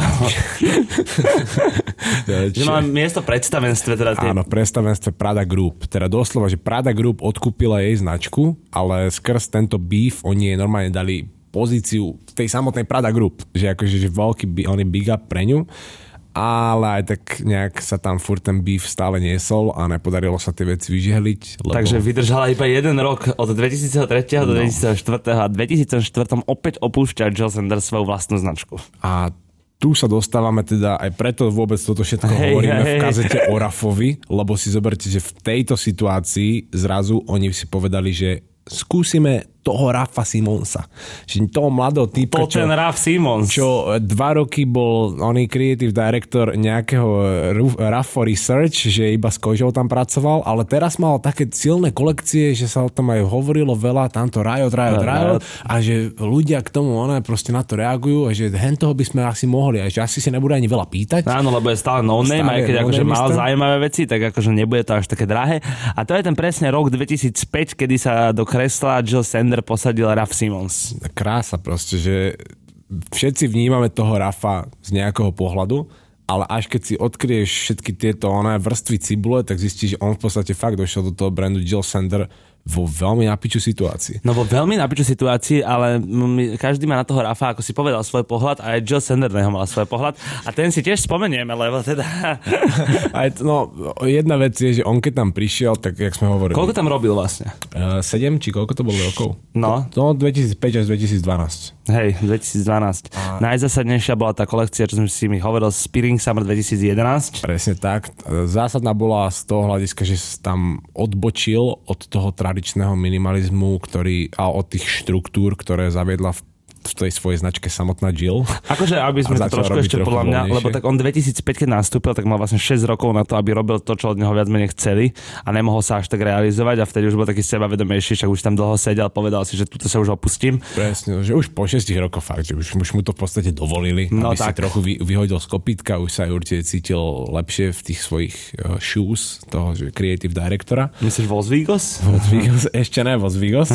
Že mala miesto v predstavenstve. Teda tie... Áno, v predstavenstve Prada Group. Teda doslova, že Prada Group odkúpila jej značku, ale skrz tento beef oni jej normálne dali pozíciu v tej samotnej Prada Group. Že akože že veľký, on je big up pre ňu. Ale aj tak nejak sa tam furt ten beef stále niesol a nepodarilo sa tie veci vyžehliť. Lebo... Takže vydržala iba jeden rok od dvetisíctri no. do dvetisícštyri a v dvetisícštyri opäť opúšťa Jil Sander svoju vlastnú značku. A tu sa dostávame teda, aj preto vôbec toto všetko hey, hovoríme hey, v kazete hey. o Rafovi, lebo si zoberte, že v tejto situácii zrazu oni si povedali, že skúsime toho Rafa Simonsa. Čiže toho mladého týpka, to ten Raf Simons. Čo dva roky bol oný creative director nejakého Rafa Research, že iba s kožou tam pracoval, ale teraz mal také silné kolekcie, že sa o tom aj hovorilo veľa, tamto Riot, Riot, Riot a že ľudia k tomu ona proste na to reagujú a že hen toho by sme asi mohli a že asi si nebude ani veľa pýtať. Áno, lebo je stále no-name, aj keď no akože mal zaujímavé veci, tak akože nebude to až také drahé. A to je ten presne rok dvetisícpäť, kedy sa do kresla Jil Sander posadil Raf Simons. Krása proste, že všetci vnímame toho Rafa z nejakého pohľadu, ale až keď si odkryješ všetky tieto oné vrstvy cibule, tak zistíš, že on v podstate fakt došiel do toho brandu Jil Sander vo veľmi napiču situácii. No vo veľmi napiču situácii, ale my, každý má na toho Rafa, ako si povedal, svoj pohľad a aj Jil Sander neho mal svoj pohľad a ten si tiež spomenieme, lebo teda... Aj, no, jedna vec je, že on keď tam prišiel, tak jak sme hovorili... Koľko tam robil vlastne? Uh, sedem, či koľko to bolo rokov? No. To, to dvetisícpäť až dvetisícdvanásť. Hej, dvetisícdvanásť. A... Najzásadnejšia bola tá kolekcia, čo som si mi hovoril, Spring Summer dvetisícjedenásť. Presne tak. Zásadná bola z toho hľadiska, že tam odbočil od toho tradičného minimalizmu, ktorý, a od tých štruktúr, ktoré zaviedla v v tej svojej značke samotná Jil. Akože, aby sme to trošku ešte podľa mňa, voľnejšie. Lebo tak on dvetisícpäť, keď nastúpil, tak mal vlastne šesť rokov na to, aby robil to, čo od neho viac menej chceli a nemohol sa až tak realizovať a vtedy už bol taký sebavedomejší, však už tam dlho sedel, povedal si, že tuto sa už opustím. Presne, že už po šiestich rokoch fakt, že už, už mu to v podstate dovolili, no aby tak. Si trochu vy, vyhodil z kopítka, už sa aj určite cítil lepšie v tých svojich uh, shoes, toho, že creative directora. Myslíš Vos Vigos? Vos Vigos, ešte ne Vos Vigos.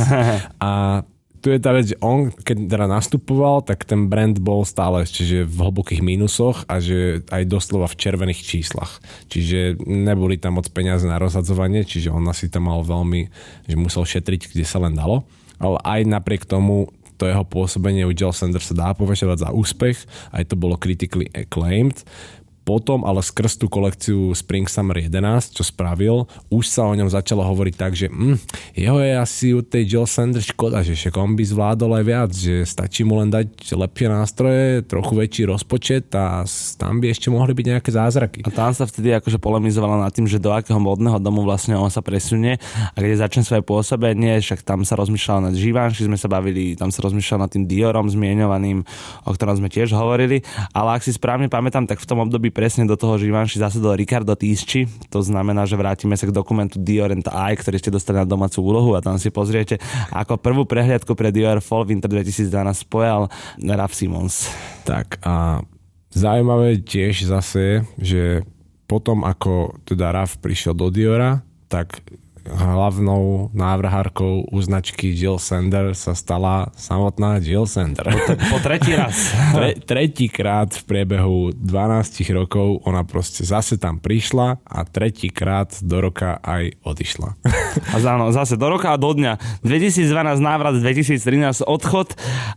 A tu je tá vec, že on, keď teda nastupoval, tak ten brand bol stále ešte že v hlbokých mínusoch a že aj doslova v červených číslach. Čiže neboli tam moc peniaze na rozhadzovanie, čiže on asi tam mal veľmi, že musel šetriť, kde sa len dalo. Ale aj napriek tomu to jeho pôsobenie u Jil Sander sa dá považovať za úspech, aj to bolo critically acclaimed. Potom, ale skrz tú kolekciu Spring Summer jedenásť, čo spravil, už sa o ňom začalo hovoriť tak, že mm, jeho je asi u tej Jil Sander škoda, že však on by zvládol aj viac, že stačí mu len dať lepšie nástroje, trochu väčší rozpočet a tam by ešte mohli byť nejaké zázraky. A tam sa vtedy akože polemizovala nad tým, že do akého modného domu vlastne on sa presunie a kde začne svoje pôsobenie, však tam sa rozmýšľalo nad Givenchy, sme sa bavili, tam sa rozmýšľalo nad tým Diorom zmieňovaným, o ktorom sme tiež hovorili, ale ak si správne pamätám, tak v tom období presne do toho Givenchy zasadol Riccardo Tisci. To znamená, že vrátime sa k dokumentu Dior and I, ktorý ste dostali na domácu úlohu a tam si pozriete, ako prvú prehliadku pre Dior Fall Winter dvetisícdvanásť spojal Raf Simons. Tak a zaujímavé tiež zase, že potom ako teda Raf prišiel do Diora, tak hlavnou návrhárkou u značky Jil Sander sa stala samotná Jil Sander. Po, po tretí raz. Tre, tretíkrát v priebehu dvanásť rokov ona proste zase tam prišla a tretíkrát do roka aj odišla. A záno, zase do roka a do dňa. dvetisícdvanásť návrat, dvetisíctrinásť odchod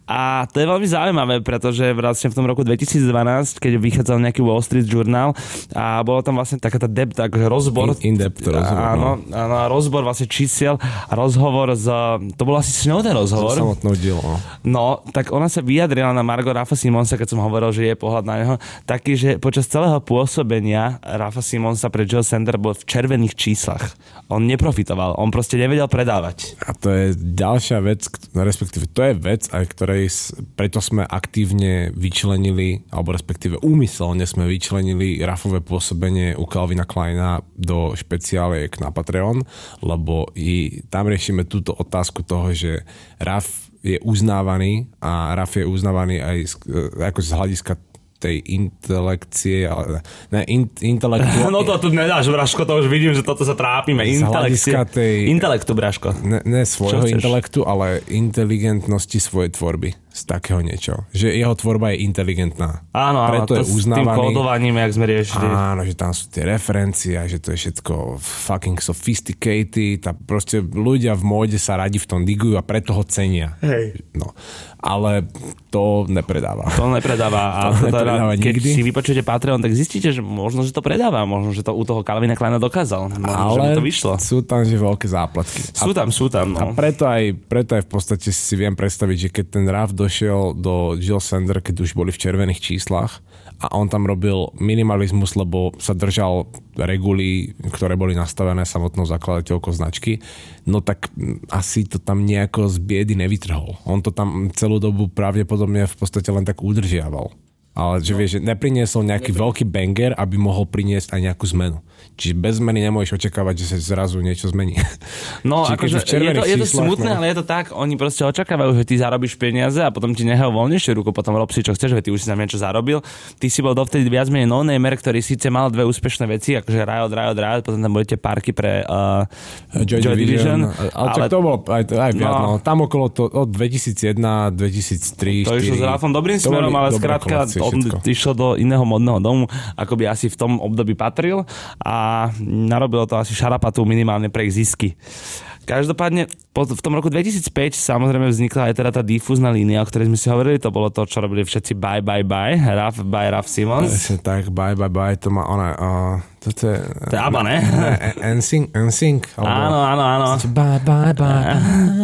a to je veľmi zaujímavé, pretože vlastne v tom roku dvetisícdvanásť, keď vychádzal nejaký Wall Street Journal a bolo tam vlastne taká tá depth, akože rozbor. In, in-depth rozbor. Áno, áno, rozbor vlastne čísiel a rozhovor z... To bol asi s ňou ten rozhovor. Z samotnou Jill, no. No, tak ona sa vyjadrila na Margot Rafa Simonsa, keď som hovoril, že je pohľad na neho, taký, že počas celého pôsobenia Rafa Simonsa pre Jil Sander bol v červených číslach. On neprofitoval, on proste nevedel predávať. A to je ďalšia vec, respektíve to je vec, aj ktorej preto sme aktívne vyčlenili, alebo respektíve úmyselne sme vyčlenili Rafové pôsobenie u Calvina Kleina do špeciáliek na Patreon, lebo i tam riešime túto otázku toho, že Raf je uznávaný a Raf je uznávaný aj z, ako z hľadiska tej intelekcie, ale ne, in, intelektu... No to tu nedáš, Braško, to už vidím, že toto sa trápime. Intelekcie. Tej... Intelektu, Braško. Ne, ne svojho intelektu, ale inteligentnosti svojej tvorby. Z takého niečo. Že jeho tvorba je inteligentná. Áno, áno, preto to je uznávaný. S tým kódovaním, jak sme riešili. Áno, že tam sú tie referencie, že to je všetko fucking sophisticated a proste ľudia v móde sa radi v tom digujú a preto ho cenia. Hej. No. Ale to nepredáva. To nepredáva. A to to nepredáva teda, keď nikdy. si vypočujete Patreon, tak zistíte, že možno, že to predáva. Možno, že to u toho Calvina Kleina dokázal. Možno, ale že to vyšlo. Sú tam že veľké záplatky. Sú tam, sú tam. A No. preto aj, preto aj v podstate si viem predstaviť, že keď ten Raf došiel do Jil Sander, keď už boli v červených číslach a on tam robil minimalizmus, lebo sa držal reguly, ktoré boli nastavené samotnou zakladateľkou značky, no tak asi to tam nejako z biedy nevytrhol. On to tam celú dobu pravdepodobne v podstate len tak udržiaval. Ale že vieš, že nepriniesol nejaký veľký banger, aby mohol priniesť aj nejakú zmenu. Čiže bez zmeny nemôžeš očakávať, že sa zrazu niečo zmení. No, akože je to, je to smutné, no. Ale je to tak, oni proste očakávajú, že ty zarobíš peniaze a potom ti nehajú voľnejšie ruku, potom rob si čo chceš, že ty už si tam niečo zarobil. Ty si bol dovtedy viac menej no-namer, ktorý síce mal dve úspešné veci, akože Riot, Riot, Riot, potom tam budete parky pre uh, Joy, Joy Division. Division. Ale, ale to bolo aj, aj viac, no. no. Tam okolo to od dvetisícjeden, dvetisíctri, to išlo s Rafom dobrým smerom, ale skrátka on išlo do iného modného domu, ako by asi v tom období patril a narobilo to asi šarapatu minimálne pre ich zisky. Každopádne v tom roku dvetisícpäť samozrejme vznikla aj teda tá difúzna línia, o ktorej sme si hovorili, to bolo to, čo robili všetci Bye Bye Bye, Raf by Raf Simons. Presne tak, Bye Bye Bye, to má ona, uh, toto je... To je ABBA, ne? N Sync, N Sync. Áno, áno, áno. Bye Bye Bye.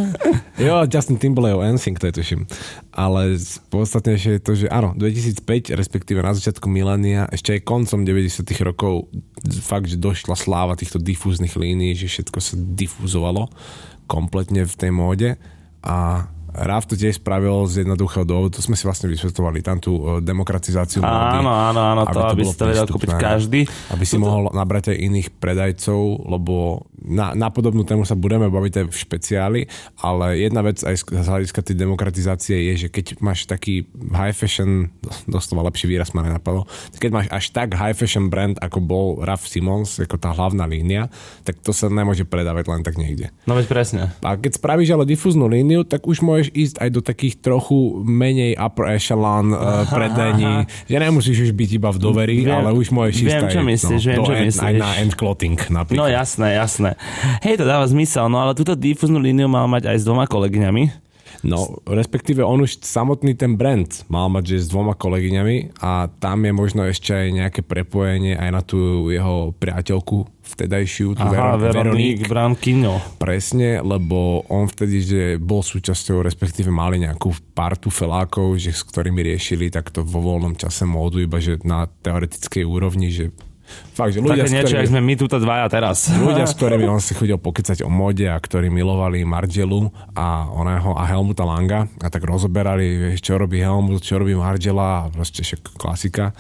Jo, Justin Timberlake, N Sync, to je tuším. Ale podstatnejšie je to, že áno, dvetisícpäť, respektíve na začiatku milénia, ešte aj koncom deväťdesiatych rokov, fakt, že došla sláva týchto difúznych línií, že všetko sa difúzovalo kompletne v tej móde a Raf to tiež spravil z jednoduchého dôvodu, to sme si vlastne vysvetovali, tam tú demokratizáciu módy. Áno, áno, áno, to, aby si to vedel kúpiť každý. Aby si to mohol nabrať aj iných predajcov, lebo na, na podobnú tému sa budeme baviť aj v špeciáli, ale jedna vec aj z hľadiska tej demokratizácie je, že keď máš taký high fashion, doslova lepší výraz ma nenapadlo, keď máš až tak high fashion brand, ako bol Raf Simons, ako tá hlavná línia, tak to sa nemôže predávať len tak niekde. No veď presne. A keď spravíš ale difúznu líniu, tak už môžeš ísť aj do takých trochu menej upper echelon uh, predajní, že nemusíš už byť iba v doveri, viem, ale už môžeš ísť viem, aj, čo myslíš, no, viem, čo end, myslíš. aj na end clothing napríklad. No jasné, jasné. Hej, to dáva zmysel, no ale túto difúznu líniu mal mať aj s dvoma kolegyňami. No, respektíve on už samotný ten brand mal mať, že s dvoma kolegyňami a tam je možno ešte aj nejaké prepojenie aj na tú jeho priateľku vtedajšiu, tú Aha, Ver- Veronique Branquinho. Presne, lebo on vtedy, že bol súčasťou, respektíve mali nejakú partu felákov, že s ktorými riešili takto vo voľnom čase módu, iba že na teoretickej úrovni, že fakt, že ľudia, také niečo, ktorými, jak sme my túto dvaja teraz. ľudia, s ktorými on si chodil pokecať o móde a ktorí milovali Margielu a oného a Helmuta Langa a tak rozoberali, vieš, čo robí Helmut, čo robí Margiela a proste však klasika.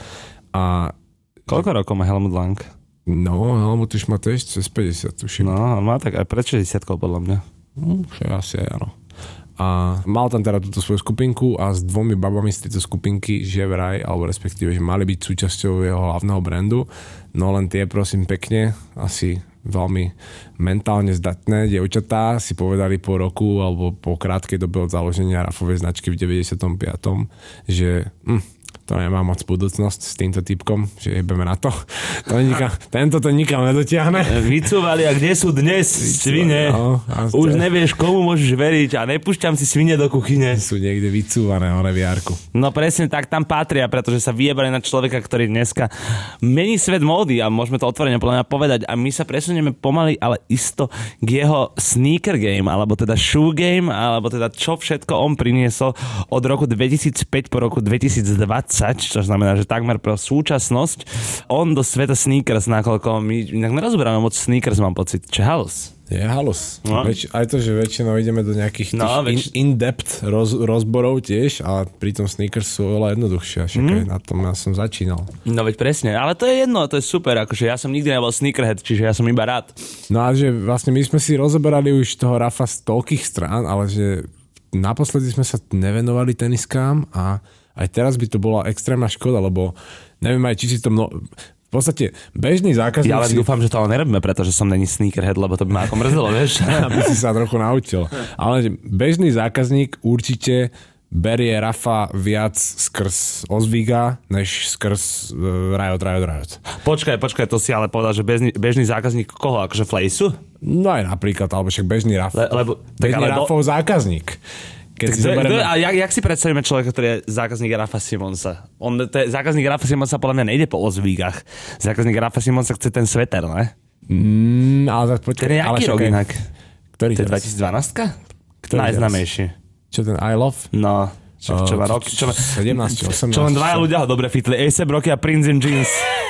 A koľko rokov má Helmut Lang? no, Helmut už má tiež cez päťdesiat, tuším. No, on má tak aj pred šesťdesiatkou podľa mňa. Hm, asi aj, áno. A mal tam teda túto svoju skupinku a s dvomi babami z tejto skupinky, že vraj, alebo respektíve, že mali byť súčasťou jeho hlavného brandu, no len tie, prosím pekne, asi veľmi mentálne zdatné dievčatá si povedali po roku alebo po krátkej dobe od založenia Rafovej značky v deväťdesiatom piatom, že hm, to nemá moc budúcnosť s týmto typkom, že jebeme na to. to nikam, tento to nikam nedotiahne. Vycúvali, a kde sú dnes svine? No, už nevieš, komu môžeš veriť a nepúšťam si svine do kuchyne. Sú niekde vycúvané, one v jarku. No presne tak, tam patria, pretože sa vyjebali na človeka, ktorý dneska mení svet módy a môžeme to otvorene podľa mňa povedať a my sa presunieme pomaly, ale isto k jeho sneaker game, alebo teda shoe game, alebo teda čo všetko on priniesol od roku dvetisícpäť po roku dvetisícdvadsať, čo znamená, že takmer pro súčasnosť on do sveta sneakers, nakoľko my inak nerozoberáme moc sneakers, mám pocit, čo halus. Je halus. No. Väč, aj to, že väčšinou ideme do nejakých no, väč... in, in-depth roz, rozborov tiež, ale pritom sneakers sú oveľa jednoduchšie. Však mm. na tom ja som začínal. No veď presne, ale to je jedno, to je super, akože ja som nikdy nebol sneakerhead, čiže ja som iba rád. No a že vlastne my sme si rozoberali už toho Rafa z toľkých strán, ale že naposledy sme sa nevenovali teniskám a aj teraz by to bola extrémna škoda, lebo neviem aj, či si to mno... v podstate bežný zákazník... Ja len si... dúfam, že to ale nerobíme, pretože som není sneakerhead, lebo to by ma ako mrzelo, vieš. Aby si sa trochu naučil. Ale bežný zákazník určite berie Rafa viac skrz Ozviga, než skrz uh, Riot, Riot, Riot. Počkaj, počkaj, to si ale povedal, že bežný, bežný zákazník koho? Akože Flejsu? No aj napríklad, alebo však bežný Raf. Le, lebo, bežný Rafov do... zákazník. Keď si kto, zoberieme... kto, a jak, jak si predstavíme človeka, ktorý je zákazník Rafa Simonsa? On, te, zákazník Rafa Simonsa podľa mňa nejde po Ozvígach. Zákazník Rafa Simonsa chce ten sveter, ne? Mm, ale počkaj. Ten je aký rok inak? Ktorý to je teraz? dvetisícdvanásť? Ktorý najznámejší. Čo ten I Love? No. Čo, čo má rok? Čo, sedemnásť, osemnásť. Čo len dvaja ľudia ho dobre fitli. A$ej Rocky a Prince in Jeans.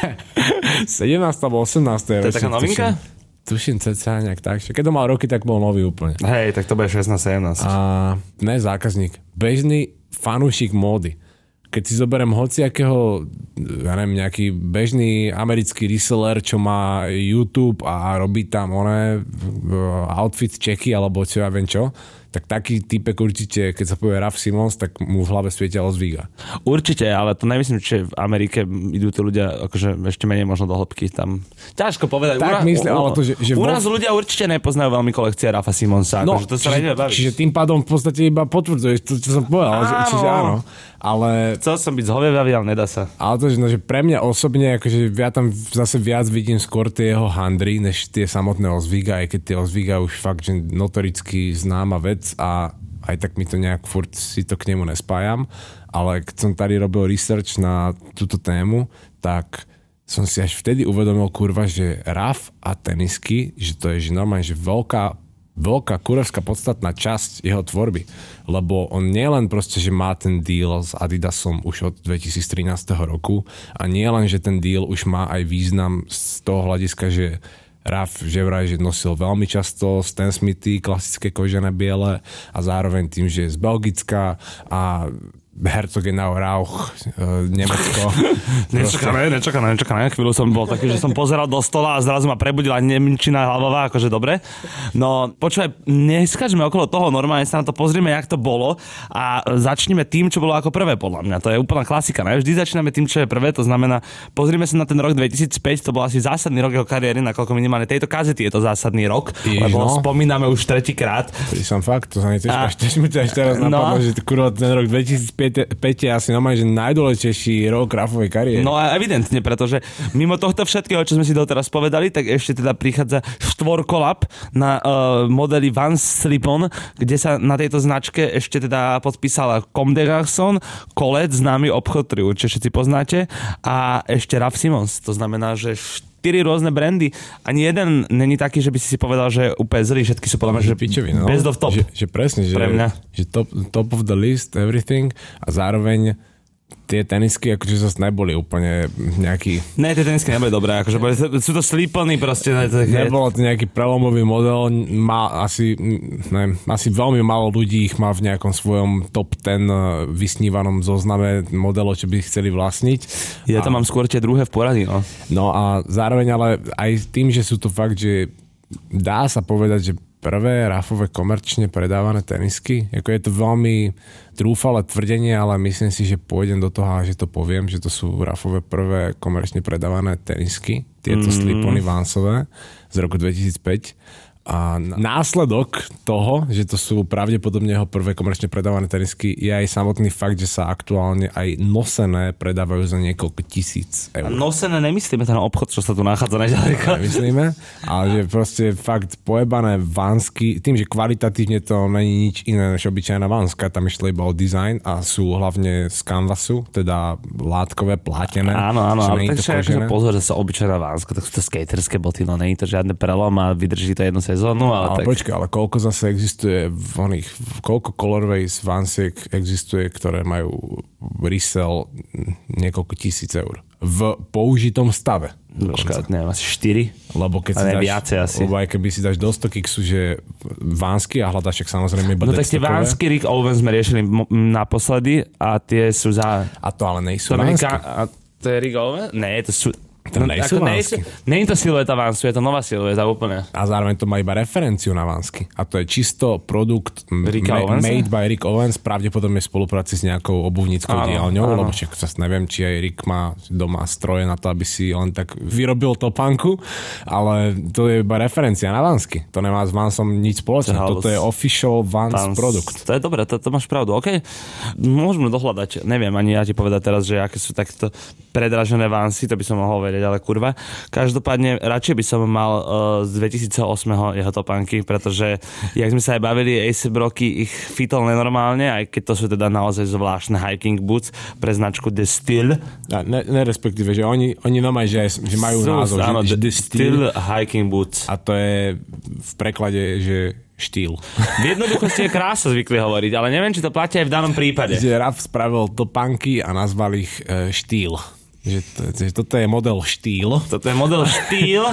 sedemnásť alebo osemnásť. To je taká novinka? Tuším cca nejak tak. Keď to mal roky, tak bol nový úplne. Hej, tak to bude šestnásť sedemnásť. A ne zákazník. Bežný fanúšik módy. Keď si zoberiem hociakého, ja neviem, nejaký bežný americký reseller, čo má YouTube a robí tam oné outfit checky, alebo čo ja viem čo, tak taký typek určite, keď sa povie Raf Simons, tak mu v hlave svietia Ozvíga. Určite, ale to nemyslím, že v Amerike idú tí ľudia akože ešte menej možno do hĺbky tam. Ťažko povedať. Tak u, myslím, u, ale to, že, že u nás vo... ľudia určite nepoznajú veľmi kolekcie Rafa Simonsa. No, akože to sa čiže, čiže tým pádom v podstate iba potvrdzuješ to, čo som povedal. Áno. Čiže áno. Ale... Chcel som byť zhovievavý, ale nedá sa. Ale to, že, no, že pre mňa osobne, akože ja tam zase viac vidím skôr tie jeho handry, než tie samotné Ozvíga, aj keď tie Ozvíga už fakt, že notoricky známa vec a aj tak mi to nejak furt si to k nemu nespájam, ale keď som tady robil research na túto tému, tak som si až vtedy uvedomil, kurva, že Raf a tenisky, že to je že normálne, že veľká veľká kurevská podstatná časť jeho tvorby, lebo on nielen proste, že má ten deal s Adidasom už od dvetisíctrinásť roku a nielen, že ten deal už má aj význam z toho hľadiska, že Raf, že vraj, že nosil veľmi často Stan Smithy, klasické kožené biele a zároveň tým, že je z Belgicka a Herzogenau Rauch, uh, Nemecko. nečakané, nečakané, nečakané. Chvíľu som bol taký, že som pozeral do stola a zrazu ma prebudila nemčina hlavová, akože dobre. No, počúvaj, neskačme okolo toho, normálne sa na to pozrieme, jak to bolo a začneme tým, čo bolo ako prvé, podľa mňa. To je úplná klasika, ne? Vždy začíname tým, čo je prvé, to znamená, pozrime sa na ten rok dvetisícpäť, to bol asi zásadný rok jeho kariéry, nakoľko minimálne tejto kazety je to zásadný rok, Jež, lebo no. spomíname už tretíkrát. Som fakt, to sa netiež, až mi to až teraz napadlo, no. že kurva ten rok dvetisícpäť Pete, Pete asi normálne, že najdôležitejší rok Rafovej kariéry. No a evidentne, pretože mimo tohto všetkého, čo sme si doteraz povedali, tak ešte teda prichádza štvorkolap na uh, modeli Vans Slip-On, kde sa na tejto značke ešte teda podpísala Comme des Garçons, Colette, známy obchod, ktorý určite všetci poznáte, a ešte Raf Simons. To znamená, že štyri rôzne brandy. Ani jeden není taký, že by si si povedal, že úplne zlý. Všetky sú podľa mňa, že pičovi, no. best of top. Že, že presne, že, že top, top of the list, everything, a zároveň tie tenisky akože zase neboli úplne nejaký... Ne, tie tenisky neboli dobré, akože boli, sú to slíplny proste. Ne, to nebolo to nejaký prelomový model, má asi, neviem, asi veľmi málo ľudí ich má v nejakom svojom top ten vysnívanom zozname modelov, čo by chceli vlastniť. Ja tam a... mám skôr tie druhé v poradí, no. No a zároveň ale aj tým, že sú to fakt, že dá sa povedať, že prvé Rafové komerčne predávané tenisky. Jako je to veľmi trúfale tvrdenie, ale myslím si, že pôjdem do toho a že to poviem, že to sú Rafové prvé komerčne predávané tenisky. Tieto mm. slipony Vansové z roku dvetisícpäť. A následok toho, že to sú pravdepodobne jeho prvé komerčne predávané tenisky, je aj samotný fakt, že sa aktuálne aj nosené predávajú za niekoľko tisíc eur. A nosené nemyslíme ten obchod, čo sa tu nachádza neďaleko. Nemyslíme, ale že proste fakt pojebané Vansky, tým, že kvalitatívne to není nič iné než obyčajná Vanska, tam išlo iba o design a sú hlavne z canvasu, teda látkové, plátené. Áno, áno, ale tak však pozor, že sa obyčajná Vanska, tak sú to skaterské boty, no není to žiadne prelom a vydrží to jednu sezónu, ale, ale tak... Počkaj, ale koľko zase existuje v oných, koľko colorways Vansiek existuje, ktoré majú resell niekoľko tisíc eur v použitom stave. Počkaj, neviem, asi štyri? Lebo keď si dáš, viacej asi. Lebo aj keby si dáš do stokixu, že Vansky a hľadáš však samozrejme iba no tak tie Vansky Rick Owens sme riešili naposledy a tie sú za... A to ale nejsú Vansky. A to je Rick Owens? Ne, to sú... To nejsú Vansky. Nie je to silueta Vansu, je to nová silueta úplne. A zároveň to má iba referenciu na Vansky. A to je čisto produkt ma- made by Rick Owens, pravdepodobne v spolupráci s nejakou obuvníckou dielňou, lebo však sa neviem, či aj Rick má doma stroje na to, aby si len tak vyrobil topánku, ale to je iba referencia na Vansky. To nemá s Vansom nič spoločné. Toto je official Vans, Vans produkt. To je dobré, to, to máš pravdu. OK, môžeme dohľadať. Neviem ani ja ti povedať teraz, že aké sú takto predražené Vansy, to by som mohol vedieť, ale kurva. Každopádne radšej by som mal uh, z dvetisícosem jeho topánky, pretože jak sme sa aj bavili, A$ej Rocky ich fitol nenormálne, aj keď to sú teda naozaj zvláštne hiking boots pre značku The Still. A ne, ne respektíve, že oni, oni nomaj, že, že majú sú, názov, áno, že, že The Still hiking boots. A to je v preklade, že štýl. V jednoduchosti je krása zvykli hovoriť, ale neviem, či to platí aj v danom prípade. Že Raf spravil topánky a nazval ich e, štýl. Že, to, že toto je model štýl. Toto je model štýl.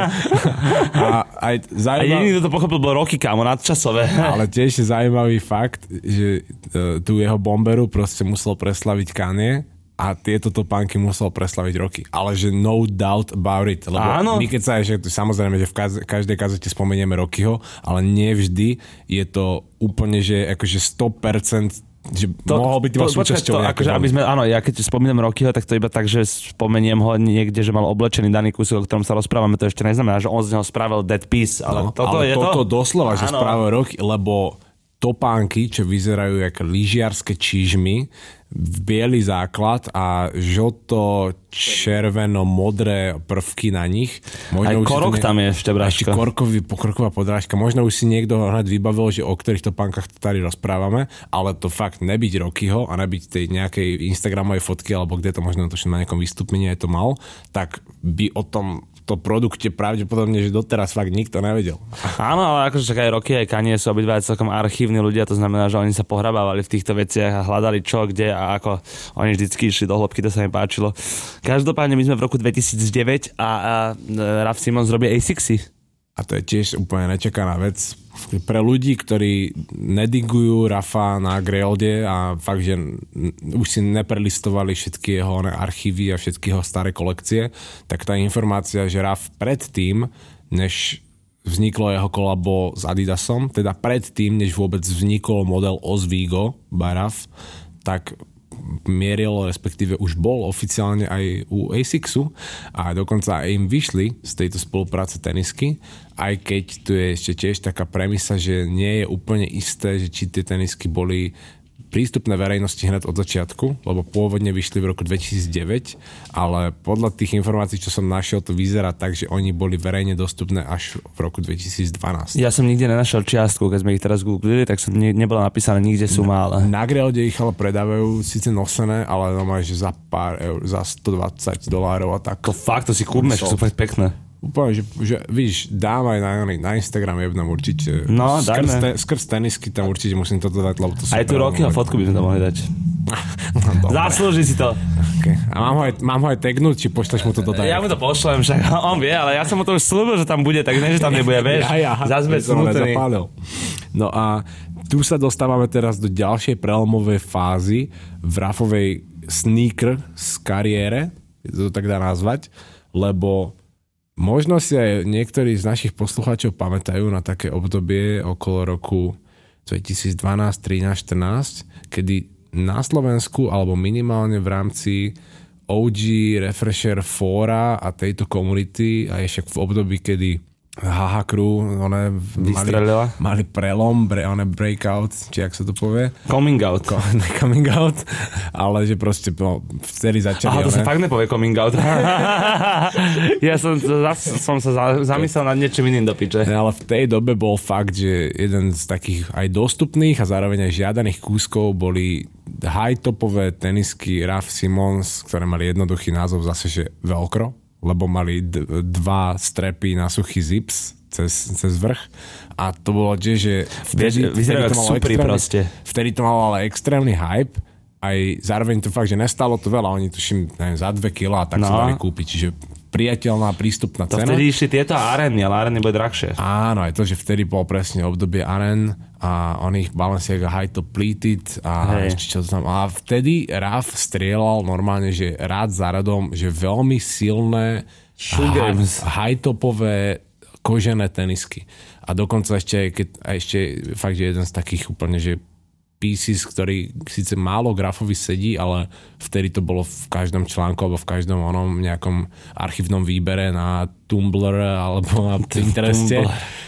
A aj zaujímavé... A jediný, kto to pochopil, bol Rocky, kámo, nadčasové. Ale tiež je zaujímavý fakt, že uh, tu jeho bomberu proste musel preslaviť Kanye a tieto topánky musel preslaviť Rocky. Ale že no doubt about it. Lebo áno. My keď sa že samozrejme, že v kaz- každej kazete spomenieme Rockyho, ale nie vždy je to úplne, že akože sto percent že to, mohol byť iba súčasťou. To, akože, aby sme, áno, ja keď spomínam Rockyho, tak to iba tak, že spomeniem ho niekde, že mal oblečený daný kúsok, o ktorom sa rozprávame, to ešte neznamená, že on z neho spravil Dead Piece. Ale, no, toto, ale je toto to? doslova, že spravil Rocky, lebo topánky, čo vyzerajú ako lyžiarske čižmy, biely základ a žlto-červeno-modré prvky na nich. Možno aj korok ne... tam je ešte, bráško. Ešte korkový, korková podrážka. Možno už si niekto hned vybavil, že o ktorých topánkach tady rozprávame, ale to fakt nebyť Rockyho a nebyť tej nejakej Instagramovej fotky, alebo kde to možno to na nejakom vystúpení aj to mal, tak by o tom to produkte pravdepodobne, že doteraz fakt nikto nevedel. Áno, ale akože aj Rocky, aj Kanye sú obidva celkom archívni ľudia, to znamená, že oni sa pohrabávali v týchto veciach a hľadali čo, kde a ako. Oni vždycky išli do hĺbky, to sa mi páčilo. Každopádne my sme v roku dvetisícdeväť a, a Raf Simons robí A šesť. A to je tiež úplne nečakaná vec. Pre ľudí, ktorí nedigujú Rafa na Grailde a fakt, že už si neprelistovali všetky jeho archívy a všetky jeho staré kolekcie, tak tá informácia, že Raf predtým, než vzniklo jeho kolabo s Adidasom, teda predtým, než vôbec vznikol model Ozweego by Raf, tak mieril, respektíve už bol oficiálne aj u A šesť a dokonca aj im vyšli z tejto spolupráce tenisky, aj keď tu je ešte tiež taká premisa, že nie je úplne isté, že či tie tenisky boli prístupné verejnosti hned od začiatku, lebo pôvodne vyšli v roku dvetisícdeväť, ale podľa tých informácií, čo som našiel, to vyzerá tak, že oni boli verejne dostupné až v roku dvetisícdvanásť. Ja som nikde nenašiel čiastku, keď sme ich teraz googlili, tak som ne, nebolo napísané nikde suma, ale... Na Grailde ich ale predávajú síce nosené, ale normálne, že za pár eur, za stodvadsať dolárov a tak. To fakt, to si kúpme, že sú fakt pekné. Úplne, že, že víš, dám aj na, na Instagram jednom určite. No, skrz, dajme. te, skrz tenisky tam určite musím toto dať, lebo to sú... Aj tu Rockyho fotku by sme to mohli dať. No, zaslúži si to. Okay. A mám ho, aj, mám ho aj tagnúť, či pošleš mu to do direct? Ja mu to pošlem, však on vie, ale ja som mu to už slúbil, že tam bude, tak ne, že tam nebude, vieš. Ja, ja, Zazme smutný. No a tu sa dostávame teraz do ďalšej prelomovej fázy v Rafovej sneaker z kariére, to tak dá nazvať, lebo možno si aj niektorí z našich poslucháčov pamätajú na také obdobie okolo roku dvetisícdvanásť, trinásť, štrnásť, kedy na Slovensku, alebo minimálne v rámci ó gé, Refresher, Fóra a tejto komunity, a ešte v období, kedy há há Crew one mali, mali prelom, bre, one breakout, či jak sa to povie? Coming out. Ko, ne coming out, ale že proste no, vtedy začali... Aha, to one... sa fakt nepovie coming out. Ja som, zas, som sa za, zamyslel nad niečím iným do piče. Ale v tej dobe bol fakt, že jeden z takých aj dostupných a zároveň aj žiadaných kúskov boli high-topové tenisky Raf Simons, ktoré mali jednoduchý názov zase, že Velcro, lebo mali d- dva strepy na suchý zips cez, cez vrch a to bolo, že, že vtedy, vtedy, to malo extrémny, vtedy to malo ale extrémny hype, aj zároveň to fakt, že nestalo to veľa, oni tuším, neviem, za dve kilá tak no. sa dali kúpiť, čiže priateľná, prístupná to cena. Vtedy išli tieto arény, ale arény bude drahšie. Áno, aj to, že vtedy bol presne obdobie arén a on ich Balenciaga high top pleated a hey. ešte čo tam. A vtedy Raf strieľal normálne, že rád za radom, že veľmi silné high, high topové kožené tenisky. A dokonca ešte, keď, a ešte fakt, že jeden z takých úplne, že pieces, ktorý síce málo grafovi sedí, ale vtedy to bolo v každom článku alebo v každom onom nejakom archívnom výbere na Tumblr alebo na Pintereste,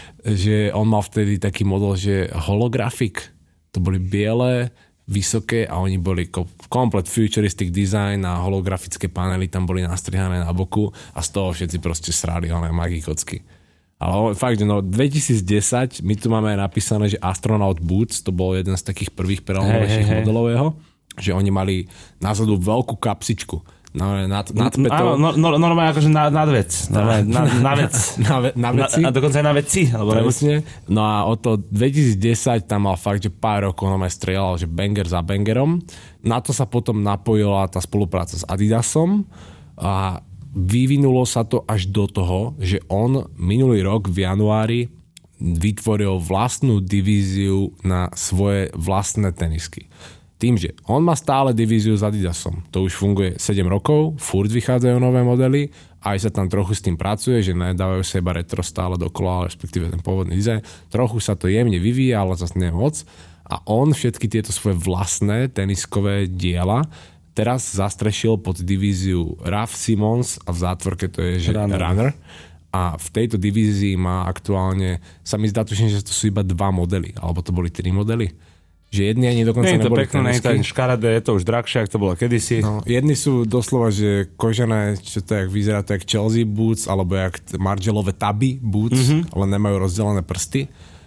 že on mal vtedy taký model, že holographic. To boli biele, vysoké a oni boli komplet futuristic design a holografické panely tam boli nastrihané na boku a z toho všetci proste srali, ale magikocky. Ale fakt, no dvetisícdesať, my tu máme napísané, že Astronaut Boots, to bol jeden z takých prvých prelomovejších hey, hey, modelov jeho, že oni mali názadu veľkú kapsičku. Na, nad, nad petou. Áno, no, normálne akože na, nad vec. Na, na, na vec. na, ve, na veci. Na, a dokonca aj na veci. Alebo presne. No a o to dvetisícdesať tam mal fakt, že pár rokov on aj strieľal, že banger za bangerom. Na to sa potom napojila tá spolupráca s Adidasom a vyvinulo sa to až do toho, že on minulý rok v januári vytvoril vlastnú divíziu na svoje vlastné tenisky. Tým, že on má stále divíziu s Adidasom. To už funguje sedem rokov, furt vychádzajú nové modely, aj sa tam trochu s tým pracuje, že nedávajú sa iba retro stále dokola, respektíve ten pôvodný dizajn. Trochu sa to jemne vyvíja, ale zase nie moc. A on všetky tieto svoje vlastné teniskové diela teraz zastrešil pod divíziu Raf Simons a v zátvorke to je že Runner. Runner. A v tejto divízii má aktuálne, sa mi zdá tuším, že to sú iba dva modely, alebo to boli tri modely. Že jedni ani dokonca neboli neboli pekné, tenisky. Nie je to škaredé, je to už drahšie, ako to bolo kedysi. No, jedni sú doslova, že kožené, čo to jak vyzerá, to jak Chelsea boots, alebo jak Margellové taby boots, mm-hmm. ale nemajú rozdelené prsty.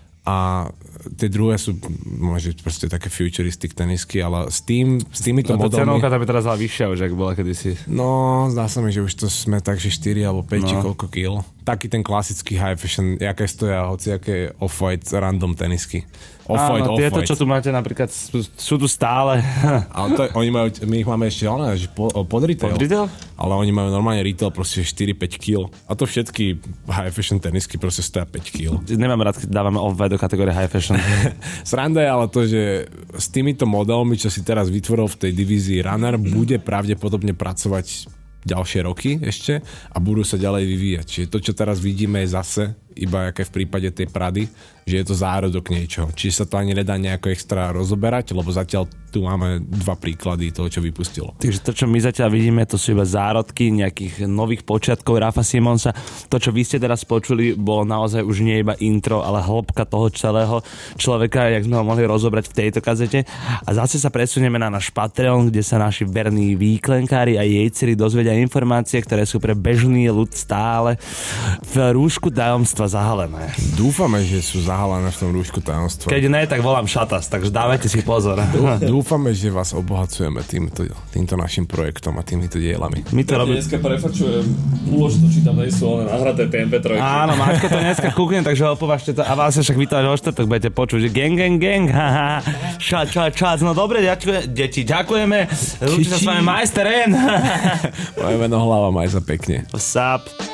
A tie druhé sú môže proste také futuristic tenisky, ale s tým, s týmito no, modelmi... Cenovka tam je teraz vyššia už, ako bola kedysi. No, zdá sa mi, že už to sme tak, že štyri alebo päť, no. či koľko kil. Taký ten klasický high fashion, jaké stoja, hociaké off-white random tenisky. Off-white, Áno, tieto, off-white. Čo tu máte napríklad, sú tu stále. Ale to, oni majú, my ich máme ešte ale, že po, pod retail. Pod retail? Ale oni majú normálne retail proste štyri päť kil. A to všetky high fashion tenisky proste stoja päť kil. Nemám rád, keď dávame off-white do kategórie high fashion. Sranda je ale to, že s týmito modelmi, čo si teraz vytvoril v tej divízii Runner, bude pravdepodobne pracovať ďalšie roky ešte a budú sa ďalej vyvíjať. Čiže to, čo teraz vidíme, je zase iba aké v prípade tej Prady, že je to zárodok niečoho. Čiže sa to ani nedá nejako extra rozoberať, lebo zatiaľ tu máme dva príklady toho, čo vypustilo. Takže to, čo my zatiaľ vidíme, to sú iba zárodky nejakých nových počiatkov Rafa Simonsa. To, čo vy ste teraz počuli, bolo naozaj už nie iba intro, ale hĺbka toho celého človeka, jak sme ho mohli rozobrať v tejto kazete. A zase sa presunieme na náš Patreon, kde sa naši verní výklenkári a jejceri dozvedia informácie, ktoré sú pre bežný ľud stále v rúšku tajomstva zahalené. Dúfame, že sú zahalené v tom rúšku tajomstva. Keď ne, tak volám šatas, takže dávajte si pozor. Dúfame, že vás obohacujeme týmto, týmto našim projektom a týmito dielami. My to robíme. Dneska prefačujem, úlož to čítam, nie sú one nahraté té em pé tri. Áno, Maťko to dneska kúkne, takže opovažte to a vás však vy to až o štvrtok budete počuť, že gang, gang, gang, haha, ča, ča, ča, no dobre, ďakujeme, deti, ďakujeme, ľudí sa s vami majster N. Moje meno Hlava, maj sa pekne. What's up?